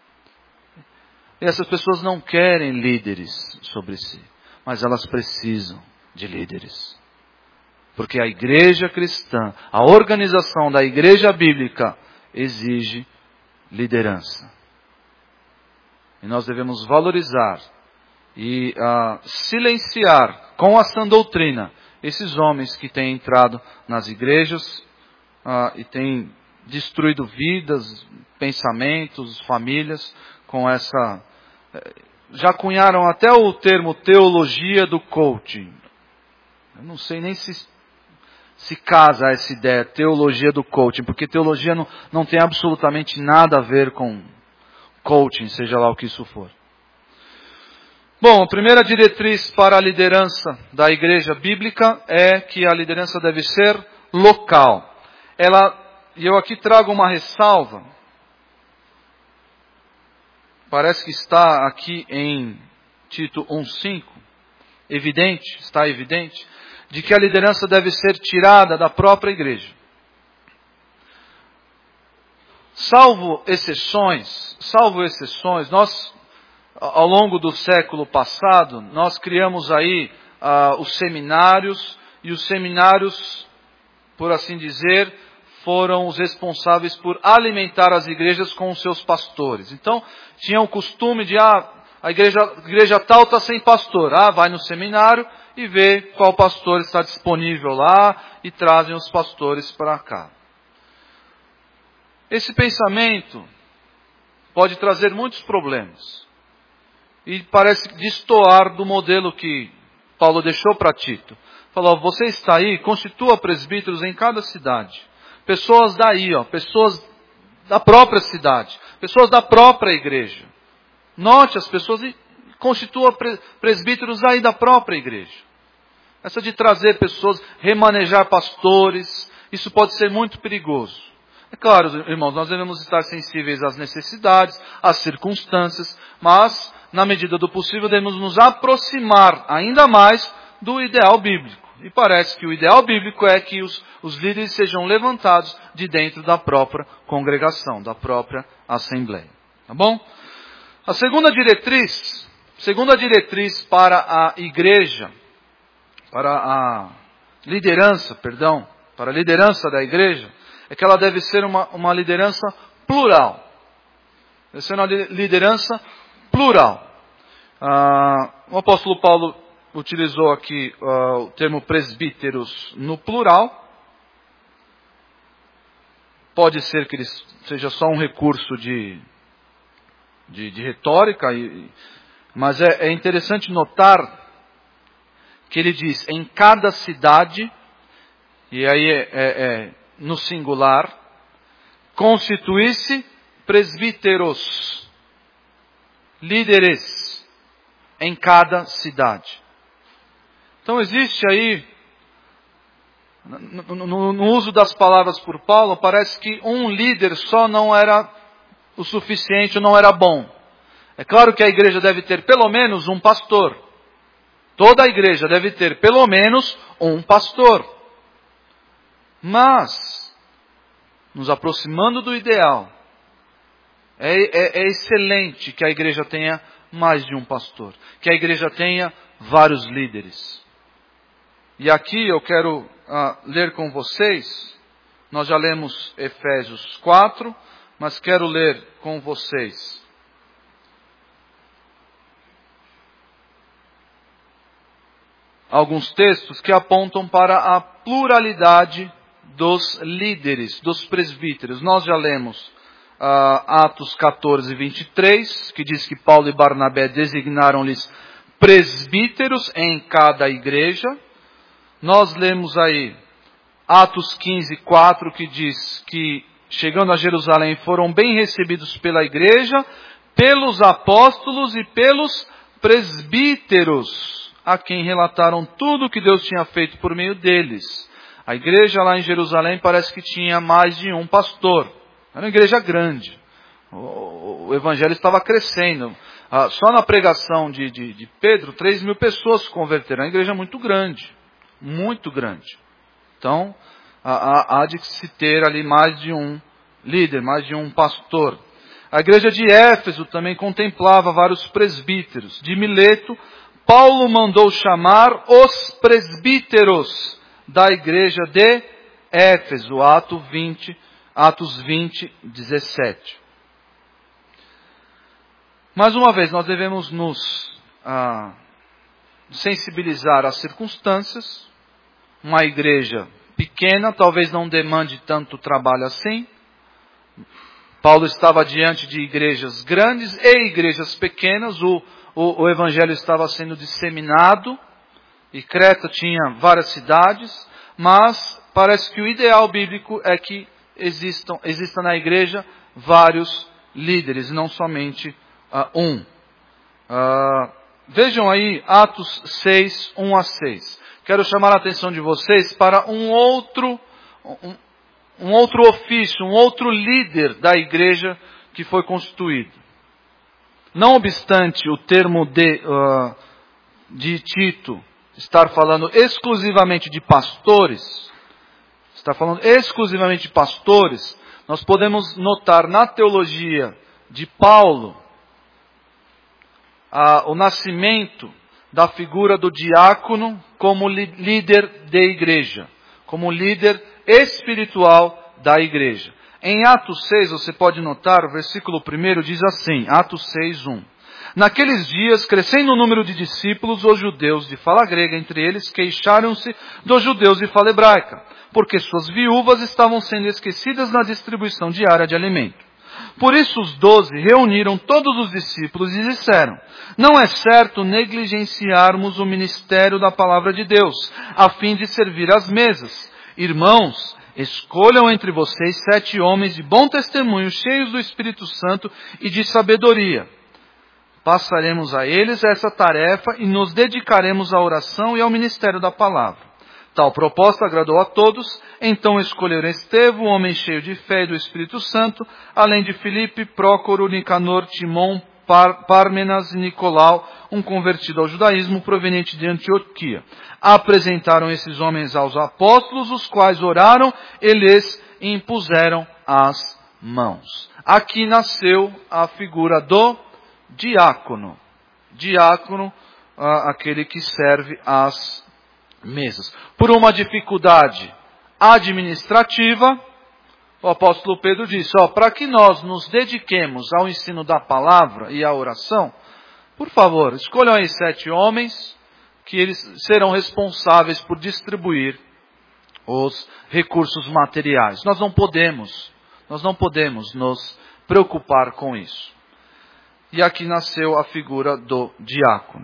Speaker 1: E essas pessoas não querem líderes sobre si, mas elas precisam de líderes. Porque a igreja cristã, a organização da igreja bíblica, exige liderança. E nós devemos valorizar e silenciar com a sã doutrina esses homens que têm entrado nas igrejas e têm destruído vidas, pensamentos, famílias com essa... Já cunharam até o termo teologia do coaching. Eu não sei nem se casa essa ideia, teologia do coaching, porque teologia não tem absolutamente nada a ver com coaching, seja lá o que isso for. Bom, a primeira diretriz para a liderança da igreja bíblica é que a liderança deve ser local. E eu aqui trago uma ressalva. Parece que está aqui em Tito 1:5, está evidente, de que a liderança deve ser tirada da própria igreja. Salvo exceções, nós, ao longo do século passado, nós criamos aí os seminários, e os seminários, por assim dizer, foram os responsáveis por alimentar as igrejas com os seus pastores. Então, tinham o costume de, a igreja tal está sem pastor. Vai no seminário e vê qual pastor está disponível lá e trazem os pastores para cá. Esse pensamento pode trazer muitos problemas. E parece destoar do modelo que Paulo deixou para Tito. Falou, você está aí, constitua presbíteros em cada cidade. Pessoas daí, pessoas da própria cidade. Pessoas da própria igreja. Note as pessoas e constitua presbíteros aí da própria igreja. Essa de trazer pessoas, remanejar pastores, isso pode ser muito perigoso. É claro, irmãos, nós devemos estar sensíveis às necessidades, às circunstâncias, mas, na medida do possível, devemos nos aproximar ainda mais do ideal bíblico. E parece que o ideal bíblico é que os líderes sejam levantados de dentro da própria congregação, da própria assembleia. Tá bom? A segunda diretriz para a igreja, para a liderança da igreja, é que ela deve ser uma liderança plural. Deve ser uma liderança plural. O apóstolo Paulo utilizou aqui o termo presbíteros no plural. Pode ser que ele seja só um recurso de retórica, mas é interessante notar que ele diz em cada cidade, e aí no singular, constituir-se presbíteros, líderes, em cada cidade. Então existe aí, no uso das palavras por Paulo, parece que um líder só não era o suficiente, não era bom. É claro que a igreja deve ter pelo menos um pastor. Toda a igreja deve ter pelo menos um pastor. Mas, nos aproximando do ideal, é excelente que a igreja tenha mais de um pastor. Que a igreja tenha vários líderes. E aqui eu quero ler com vocês, nós já lemos Efésios 4, mas quero ler com vocês alguns textos que apontam para a pluralidade dos líderes, dos presbíteros. Nós já lemos Atos 14, 23, que diz que Paulo e Barnabé designaram-lhes presbíteros em cada igreja. Nós lemos aí Atos 15, 4, que diz que, chegando a Jerusalém, foram bem recebidos pela igreja, pelos apóstolos e pelos presbíteros, a quem relataram tudo o que Deus tinha feito por meio deles. A igreja lá em Jerusalém parece que tinha mais de um pastor. Era uma igreja grande. O evangelho estava crescendo. Só na pregação de Pedro, 3.000 pessoas se converteram. É uma igreja muito grande. Muito grande. Então, há de se ter ali mais de um líder, mais de um pastor. A igreja de Éfeso também contemplava vários presbíteros. De Mileto, Paulo mandou chamar os presbíteros da igreja de Éfeso, Atos 20, 17. Mais uma vez, nós devemos nos sensibilizar às circunstâncias. Uma igreja pequena talvez não demande tanto trabalho assim. Paulo estava diante de igrejas grandes e igrejas pequenas. O evangelho estava sendo disseminado e Creta tinha várias cidades, mas parece que o ideal bíblico é que exista na igreja vários líderes, não somente um. Vejam aí Atos 6, 1 a 6. Quero chamar a atenção de vocês para um outro ofício, um outro líder da igreja que foi constituído. Não obstante o termo de Tito estar falando exclusivamente de pastores, nós podemos notar na teologia de Paulo o nascimento da figura do diácono como líder de igreja, como líder espiritual da igreja. Em Atos 6, você pode notar, o versículo 1 diz assim, Atos 6, 1. Naqueles dias, crescendo o número de discípulos, os judeus de fala grega, entre eles, queixaram-se dos judeus de fala hebraica, porque suas viúvas estavam sendo esquecidas na distribuição diária de alimento. Por isso os 12 reuniram todos os discípulos e disseram: não é certo negligenciarmos o ministério da palavra de Deus, a fim de servir às mesas. Irmãos, escolham entre vocês 7 homens de bom testemunho, cheios do Espírito Santo e de sabedoria. Passaremos a eles essa tarefa e nos dedicaremos à oração e ao ministério da palavra. Tal proposta agradou a todos, então escolheram Estevão, homem cheio de fé e do Espírito Santo, além de Filipe, Prócoro, Nicanor, Timon, Pármenas e Nicolau, um convertido ao judaísmo proveniente de Antioquia. Apresentaram esses homens aos apóstolos, os quais oraram e lhes impuseram as mãos. Aqui nasceu a figura do diácono. Diácono, aquele que serve às mesas. Por uma dificuldade administrativa, o apóstolo Pedro disse, para que nós nos dediquemos ao ensino da palavra e à oração, por favor, escolham aí 7 homens que eles serão responsáveis por distribuir os recursos materiais. Nós não podemos nos preocupar com isso. E aqui nasceu a figura do diácono.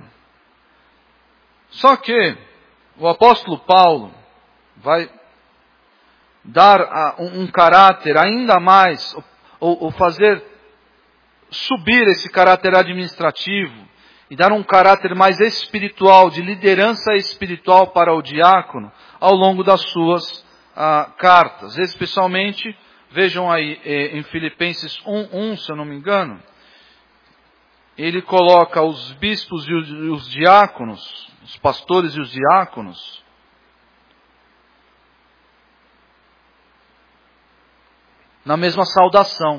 Speaker 1: Só que o apóstolo Paulo vai dar um caráter ainda mais, ou fazer subir esse caráter administrativo e dar um caráter mais espiritual, de liderança espiritual para o diácono ao longo das suas cartas. Especialmente, vejam aí em Filipenses 1:1, se eu não me engano, ele coloca os bispos e os diáconos, os pastores e os diáconos, na mesma saudação.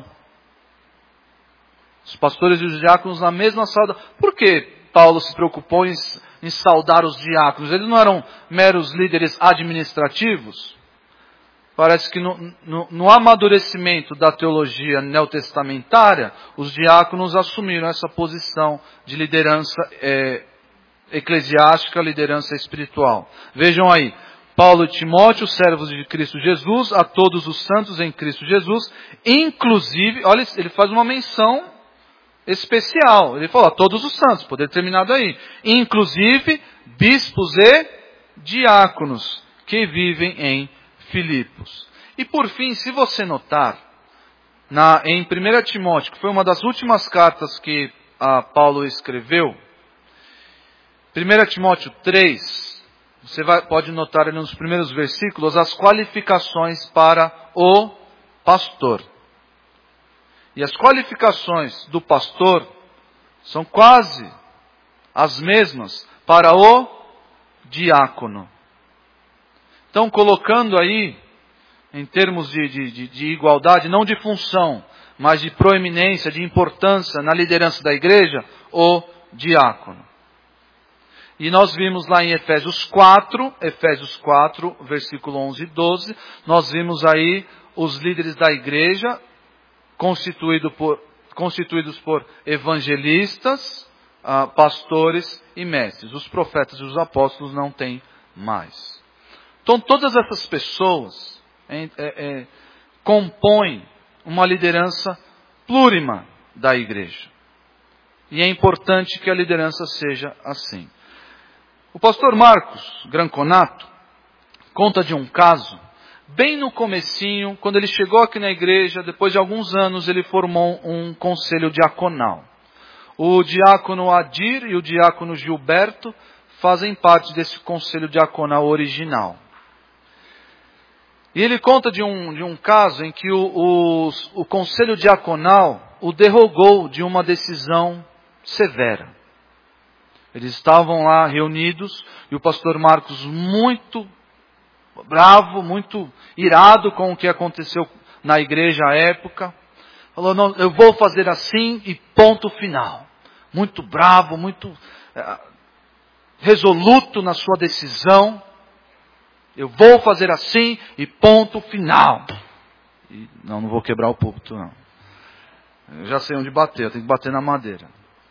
Speaker 1: Os pastores e os diáconos na mesma saudação. Por que Paulo se preocupou em saudar os diáconos? Eles não eram meros líderes administrativos? Parece que no amadurecimento da teologia neotestamentária, os diáconos assumiram essa posição de liderança eclesiástica, liderança espiritual. Vejam aí, Paulo e Timóteo, servos de Cristo Jesus, a todos os santos em Cristo Jesus, inclusive, olha, ele faz uma menção especial. Ele falou, a todos os santos, poder terminado aí. Inclusive, bispos e diáconos que vivem em Filipos. E por fim, se você notar, em 1 Timóteo, que foi uma das últimas cartas que Paulo escreveu, 1 Timóteo 3, você pode notar ali nos primeiros versículos as qualificações para o pastor. E as qualificações do pastor são quase as mesmas para o diácono. Então, colocando aí, em termos de igualdade, não de função, mas de proeminência, de importância na liderança da igreja, o diácono. E nós vimos lá em Efésios 4, versículo 11 e 12, nós vimos aí os líderes da igreja, constituídos por evangelistas, pastores e mestres. Os profetas e os apóstolos não têm mais. Então, todas essas pessoas compõem uma liderança plurima da igreja. E é importante que a liderança seja assim. O pastor Marcos Granconato conta de um caso, bem no comecinho, quando ele chegou aqui na igreja, depois de alguns anos, ele formou um conselho diaconal. O diácono Adir e o diácono Gilberto fazem parte desse conselho diaconal original. E ele conta de um caso em que o conselho diaconal o derrogou de uma decisão severa. Eles estavam lá reunidos e o pastor Marcos, muito bravo, muito irado com o que aconteceu na igreja à época, falou, não, eu vou fazer assim e ponto final. Muito bravo, muito resoluto na sua decisão. Eu vou fazer assim e ponto final. E não vou quebrar o púlpito, não. Eu já sei onde bater, eu tenho que bater na madeira.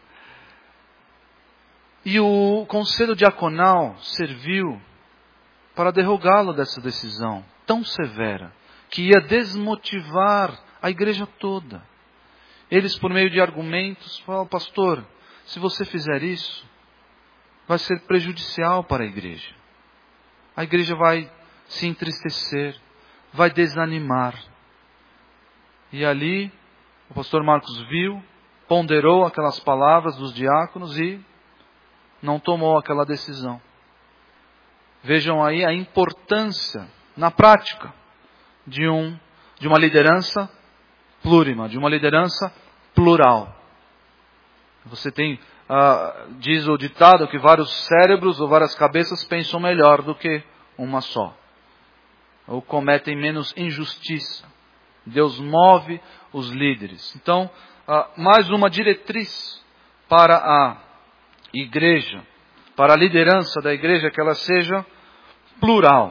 Speaker 1: E o conselho diaconal serviu para derrogá-lo dessa decisão tão severa, que ia desmotivar a igreja toda. Eles, por meio de argumentos, falaram, pastor, se você fizer isso, vai ser prejudicial para a igreja. A igreja vai se entristecer, vai desanimar. E ali, o pastor Marcos viu, ponderou aquelas palavras dos diáconos e não tomou aquela decisão. Vejam aí a importância, na prática, de uma liderança plurima, de uma liderança plural. Você tem, diz o ditado, que vários cérebros ou várias cabeças pensam melhor do que uma só. Ou cometem menos injustiça. Deus move os líderes. Então, mais uma diretriz para a igreja, para a liderança da igreja, que ela seja plural.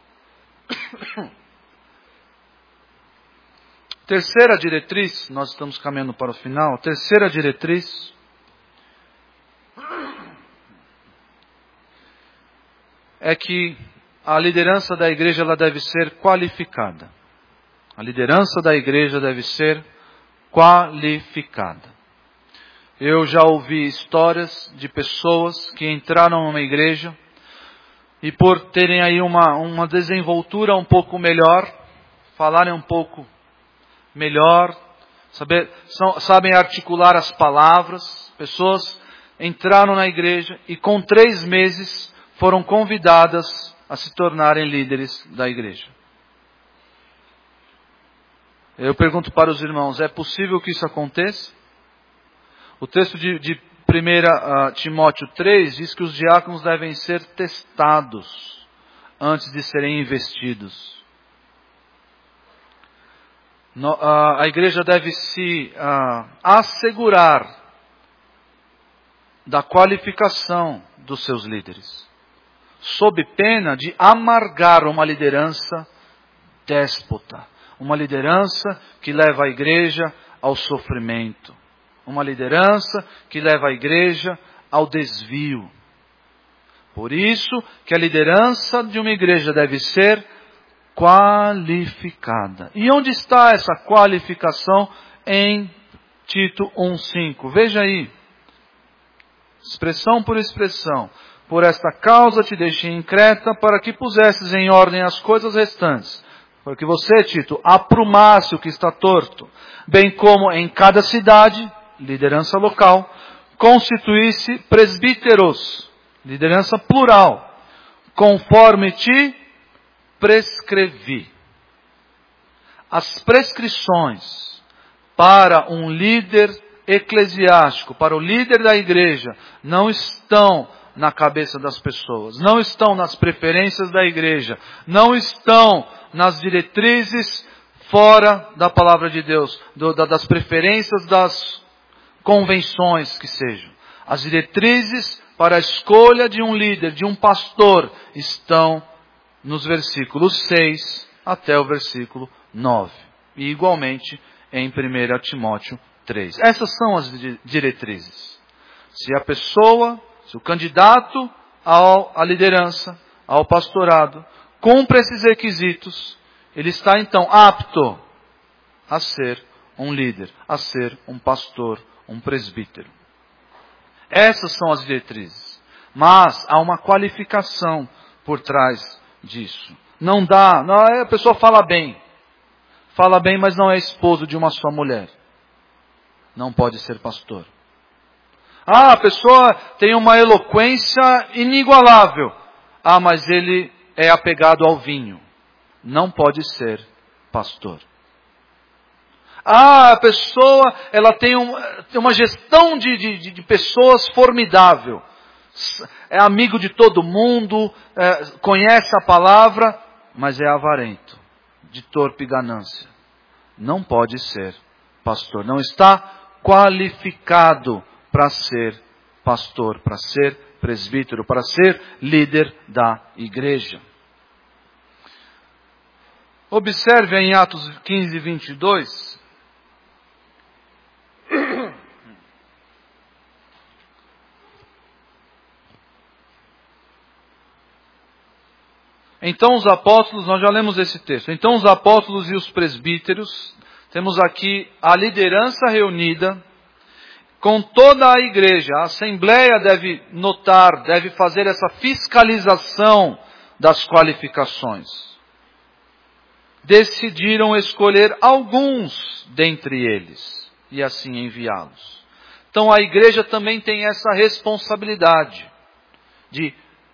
Speaker 1: Terceira diretriz, nós estamos caminhando para o final. Terceira diretriz é que a liderança da igreja ela deve ser qualificada. A liderança da igreja deve ser qualificada. Eu já ouvi histórias de pessoas que entraram numa igreja e por terem aí uma desenvoltura um pouco melhor, falarem um pouco melhor, sabem articular as palavras, pessoas entraram na igreja e com 3 meses foram convidadas a se tornarem líderes da igreja. Eu pergunto para os irmãos, é possível que isso aconteça? O texto de 1 Timóteo 3 diz que os diáconos devem ser testados antes de serem investidos. A igreja deve se assegurar da qualificação dos seus líderes, sob pena de amargar uma liderança déspota, uma liderança que leva a igreja ao sofrimento, uma liderança que leva a igreja ao desvio. Por isso que a liderança de uma igreja deve ser qualificada. E onde está essa qualificação? Em Tito 1,5. Veja aí. Expressão por expressão. Por esta causa te deixei em Creta, para que pusesses em ordem as coisas restantes. Para que você, Tito, aprumasse o que está torto. Bem como em cada cidade, liderança local, constituísse presbíteros, liderança plural, conforme te prescrevi. As prescrições para um líder eclesiástico, para o líder da igreja, não estão na cabeça das pessoas, não estão nas preferências da igreja, não estão nas diretrizes fora da palavra de Deus, das preferências das convenções que sejam. As diretrizes para a escolha de um líder, de um pastor, estão nos versículos 6 até o versículo 9. E igualmente em 1 Timóteo 3. Essas são as diretrizes. Se o candidato à liderança, ao pastorado, cumpre esses requisitos, ele está então apto a ser um líder, a ser um pastor, um presbítero. Essas são as diretrizes. Mas há uma qualificação por trás disso. Não dá, a pessoa fala bem, mas não é esposo de uma só mulher. Não pode ser pastor. A pessoa tem uma eloquência inigualável. Mas ele é apegado ao vinho. Não pode ser pastor. A pessoa, ela tem uma gestão de pessoas formidável. É amigo de todo mundo, conhece a palavra, mas é avarento, de torpe ganância. Não pode ser pastor. Não está qualificado para ser pastor, para ser presbítero, para ser líder da igreja. Observe em Atos 15, 22. Então os apóstolos, nós já lemos esse texto. Então os apóstolos e os presbíteros, temos aqui a liderança reunida com toda a igreja. A assembleia deve notar, deve fazer essa fiscalização das qualificações. Decidiram escolher alguns dentre eles e assim enviá-los. Então a igreja também tem essa responsabilidade de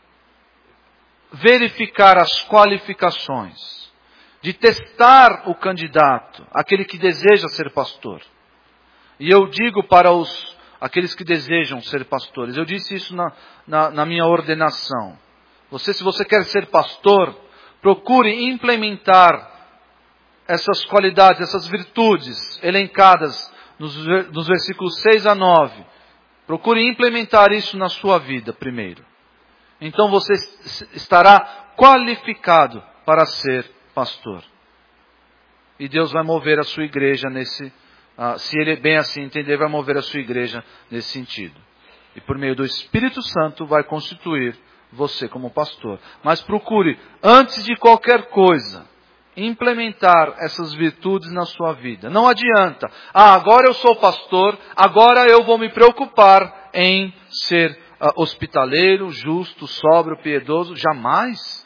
Speaker 1: verificar as qualificações, de testar o candidato, aquele que deseja ser pastor. E eu digo para aqueles que desejam ser pastores, eu disse isso na minha ordenação. Se você quer ser pastor, procure implementar essas qualidades, essas virtudes elencadas nos versículos 6 a 9. Procure implementar isso na sua vida primeiro. Então você estará qualificado para ser pastor. E Deus vai mover a sua igreja se Ele bem assim entender, vai mover a sua igreja nesse sentido. E por meio do Espírito Santo vai constituir você como pastor. Mas procure, antes de qualquer coisa, implementar essas virtudes na sua vida. Não adianta. Agora eu sou pastor, agora eu vou me preocupar em ser hospitaleiro, justo, sóbrio, piedoso. Jamais.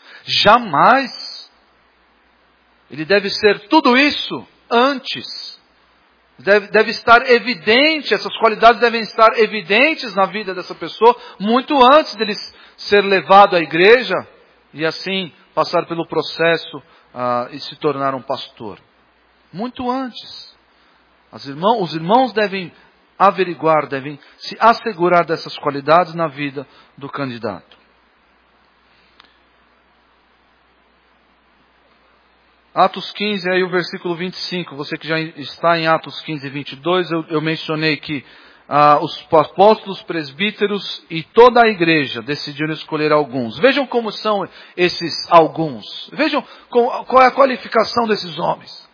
Speaker 1: Jamais. Ele deve ser tudo isso antes Deve estar evidente, essas qualidades devem estar evidentes na vida dessa pessoa, muito antes dele ser levado à igreja e assim passar pelo processo e se tornar um pastor. Muito antes. Os irmãos devem averiguar, devem se assegurar dessas qualidades na vida do candidato. Atos 15, aí o versículo 25, você que já está em Atos 15, 22, eu mencionei que os apóstolos, presbíteros e toda a igreja decidiram escolher alguns. Vejam como são esses alguns. Vejam qual é a qualificação desses homens.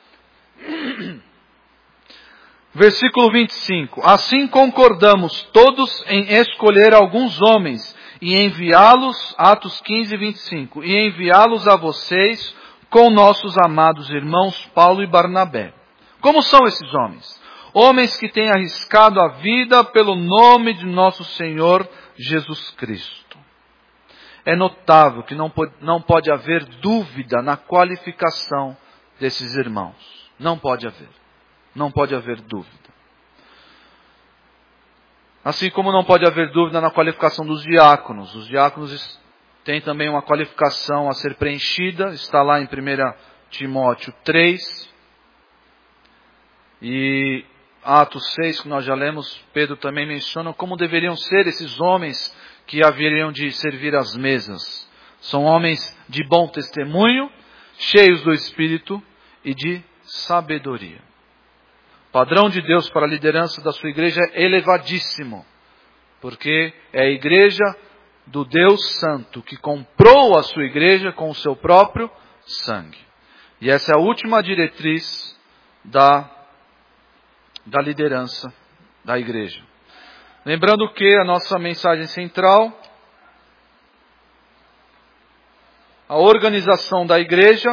Speaker 1: Versículo 25. Assim concordamos todos em escolher alguns homens e enviá-los, Atos 15, 25, e enviá-los a vocês com nossos amados irmãos Paulo e Barnabé. Como são esses homens? Homens que têm arriscado a vida pelo nome de nosso Senhor Jesus Cristo. É notável que não pode haver dúvida na qualificação desses irmãos. Não pode haver. Não pode haver dúvida. Assim como não pode haver dúvida na qualificação dos diáconos. Os diáconos têm também uma qualificação a ser preenchida. Está lá em 1 Timóteo 3. E Atos 6, que nós já lemos, Pedro também menciona como deveriam ser esses homens que haveriam de servir às mesas. São homens de bom testemunho, cheios do Espírito e de sabedoria. O padrão de Deus para a liderança da sua igreja é elevadíssimo, porque é a igreja do Deus Santo que comprou a sua igreja com o seu próprio sangue. E essa é a última diretriz da liderança da igreja. Lembrando que a nossa mensagem central, a organização da igreja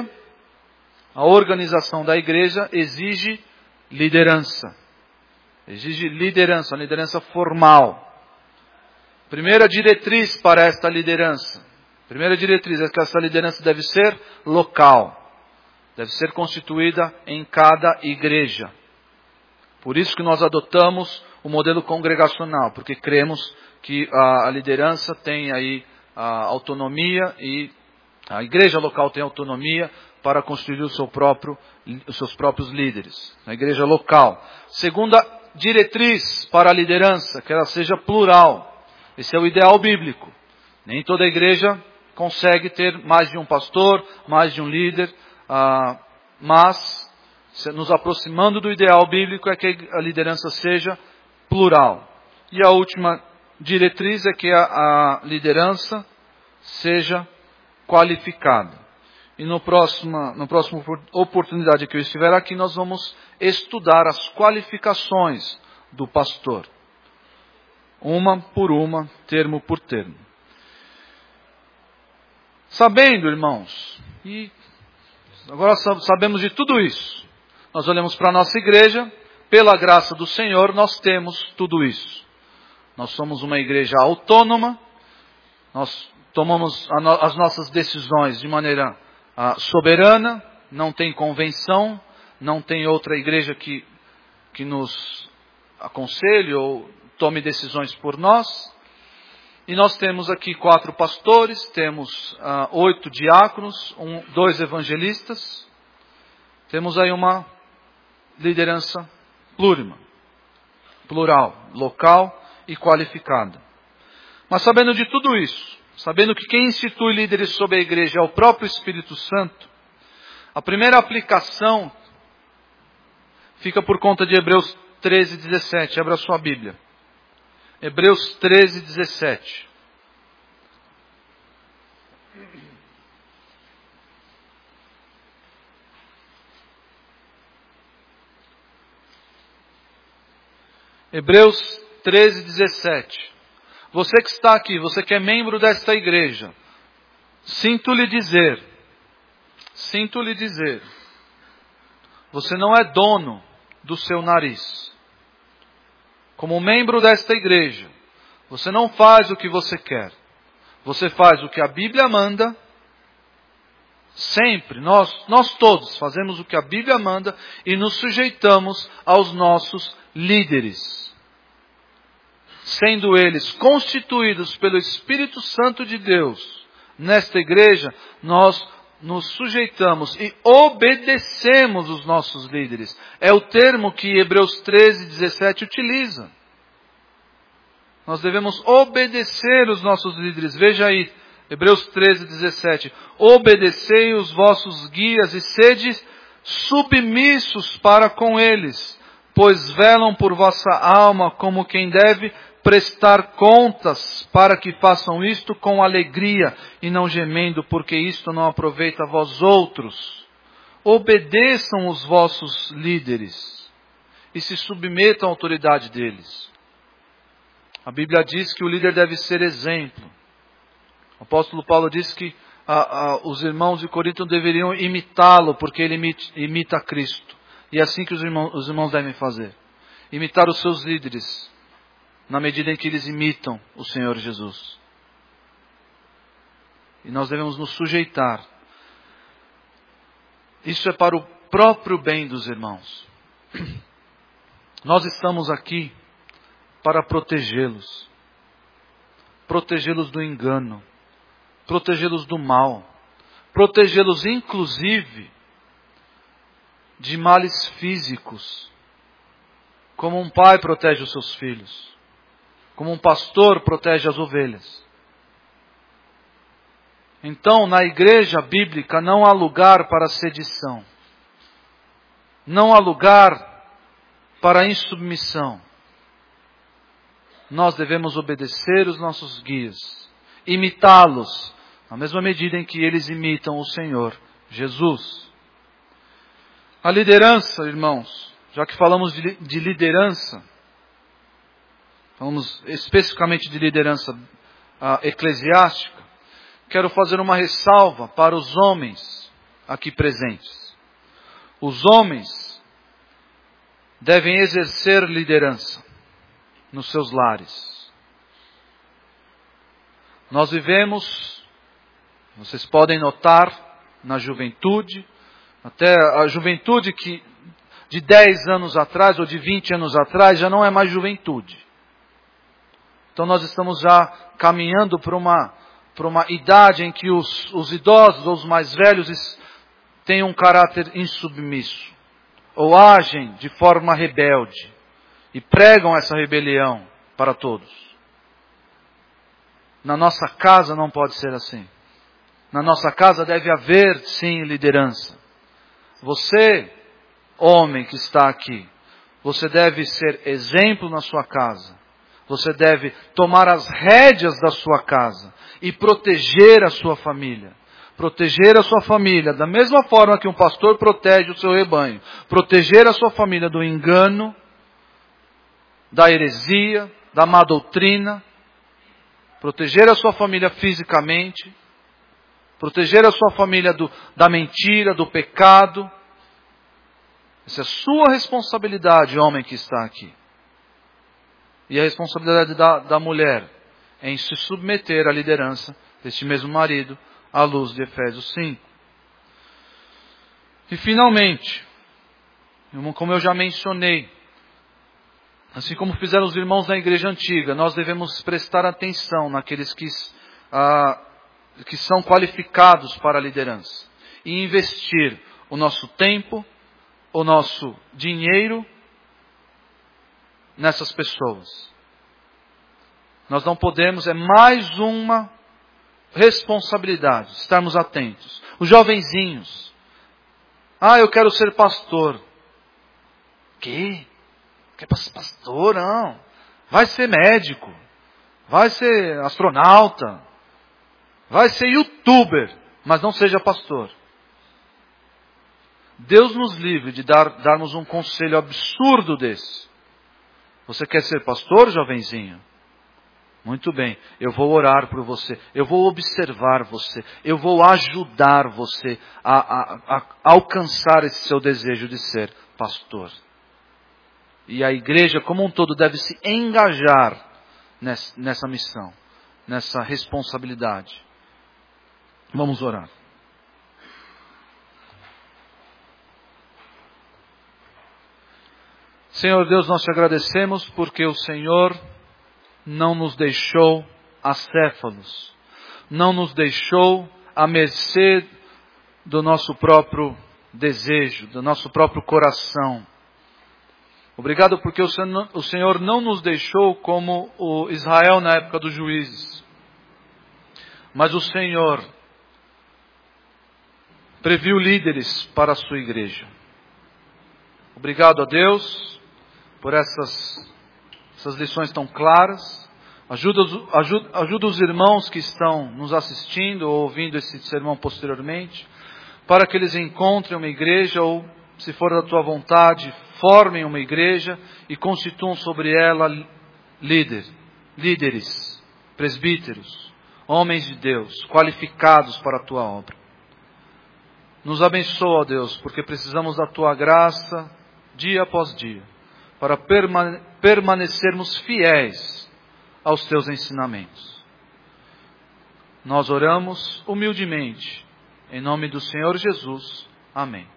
Speaker 1: exige liderança. Exige liderança, uma liderança formal. Primeira diretriz para esta liderança. Primeira diretriz é que essa liderança deve ser local. Deve ser constituída em cada igreja. Por isso que nós adotamos o modelo congregacional, porque cremos que a liderança tem aí a autonomia e a igreja local tem autonomia para constituir os seus próprios líderes. Na igreja local. Segunda diretriz para a liderança, que ela seja plural. Esse é o ideal bíblico. Nem toda igreja consegue ter mais de um pastor, mais de um líder, mas nos aproximando do ideal bíblico é que a liderança seja plural. E a última diretriz é que a liderança seja qualificada. E na próxima oportunidade que eu estiver aqui, nós vamos estudar as qualificações do pastor. Uma por uma, termo por termo. Sabendo, irmãos, e agora sabemos de tudo isso. Nós olhamos para a nossa igreja, pela graça do Senhor, nós temos tudo isso. Nós somos uma igreja autônoma, nós tomamos as nossas decisões de maneira soberana, não tem convenção, não tem outra igreja que nos aconselhe ou tome decisões por nós. E nós temos aqui 4 pastores, temos 8 diáconos, 2 evangelistas. Temos aí uma liderança plural, local e qualificada. Mas sabendo de tudo isso, sabendo que quem institui líderes sobre a igreja é o próprio Espírito Santo, a primeira aplicação fica por conta de Hebreus 13, 17. Abra sua Bíblia. Hebreus 13, 17. Hebreus 13, 17. Você que está aqui, você que é membro desta igreja, sinto-lhe dizer, você não é dono do seu nariz. Como membro desta igreja, você não faz o que você quer. Você faz o que a Bíblia manda, Sempre, nós todos fazemos o que a Bíblia manda e nos sujeitamos aos nossos líderes. Sendo eles constituídos pelo Espírito Santo de Deus, nesta igreja, nós nos sujeitamos e obedecemos os nossos líderes. É o termo que Hebreus 13:17 utiliza. Nós devemos obedecer os nossos líderes. Veja aí, Hebreus 13:17. Obedecei os vossos guias e sede submissos para com eles, pois velam por vossa alma como quem deve prestar contas, para que façam isto com alegria e não gemendo, porque isto não aproveita a vós outros. Obedeçam os vossos líderes e se submetam à autoridade deles. A Bíblia diz que o líder deve ser exemplo. O apóstolo Paulo diz que os irmãos de Corinto deveriam imitá-lo, porque ele imita Cristo. E é assim que os irmãos devem fazer. Imitar os seus líderes, na medida em que eles imitam o Senhor Jesus. E nós devemos nos sujeitar. Isso é para o próprio bem dos irmãos. Nós estamos aqui para protegê-los. Protegê-los do engano. Protegê-los do mal. Protegê-los inclusive de males físicos. Como um pai protege os seus filhos. Como um pastor protege as ovelhas. Então, na igreja bíblica não há lugar para sedição. Não há lugar para insubmissão. Nós devemos obedecer os nossos guias, imitá-los, na mesma medida em que eles imitam o Senhor Jesus. A liderança, irmãos, já que falamos de liderança, falamos especificamente de liderança eclesiástica, quero fazer uma ressalva para os homens aqui presentes. Os homens devem exercer liderança nos seus lares. Nós vivemos, vocês podem notar, na juventude, até a juventude que de 10 anos atrás ou de 20 anos atrás já não é mais juventude. Então nós estamos já caminhando para uma idade em que os idosos ou os mais velhos têm um caráter insubmisso, ou agem de forma rebelde, e pregam essa rebelião para todos. Na nossa casa não pode ser assim. Na nossa casa deve haver, sim, liderança. Você, homem que está aqui, você deve ser exemplo na sua casa. Você deve tomar as rédeas da sua casa e proteger a sua família. Proteger a sua família da mesma forma que um pastor protege o seu rebanho. Proteger a sua família do engano, da heresia, da má doutrina. Proteger a sua família fisicamente. Proteger a sua família da mentira, do pecado. Essa é a sua responsabilidade, homem que está aqui. E a responsabilidade da mulher em se submeter à liderança deste mesmo marido, à luz de Efésios 5. E finalmente, como eu já mencionei, assim como fizeram os irmãos da igreja antiga, nós devemos prestar atenção naqueles que são qualificados para a liderança. E investir o nosso tempo, o nosso dinheiro nessas pessoas. Nós não podemos, é mais uma responsabilidade, estarmos atentos. Os jovenzinhos. Eu quero ser pastor. Que? Quer ser pastor? Não. Vai ser médico. Vai ser astronauta. Vai ser youtuber. Mas não seja pastor. Deus nos livre de darmos um conselho absurdo desse. Você quer ser pastor, jovenzinho? Muito bem, eu vou orar por você, eu vou observar você, eu vou ajudar você a alcançar esse seu desejo de ser pastor. E a igreja como um todo deve se engajar nessa missão, nessa responsabilidade. Vamos orar. Senhor Deus, nós te agradecemos porque o Senhor não nos deixou acéfalos, não nos deixou à mercê do nosso próprio desejo, do nosso próprio coração. Obrigado porque o Senhor não nos deixou como o Israel na época dos juízes, mas o Senhor previu líderes para a sua igreja. Obrigado a Deus por essas lições tão claras. Ajuda os irmãos que estão nos assistindo ou ouvindo esse sermão posteriormente, para que eles encontrem uma igreja ou, se for da tua vontade, formem uma igreja e constituam sobre ela líderes, presbíteros, homens de Deus, qualificados para a tua obra. Nos abençoa, ó Deus, porque precisamos da tua graça dia após dia, para permanecermos fiéis aos teus ensinamentos. Nós oramos humildemente, em nome do Senhor Jesus. Amém.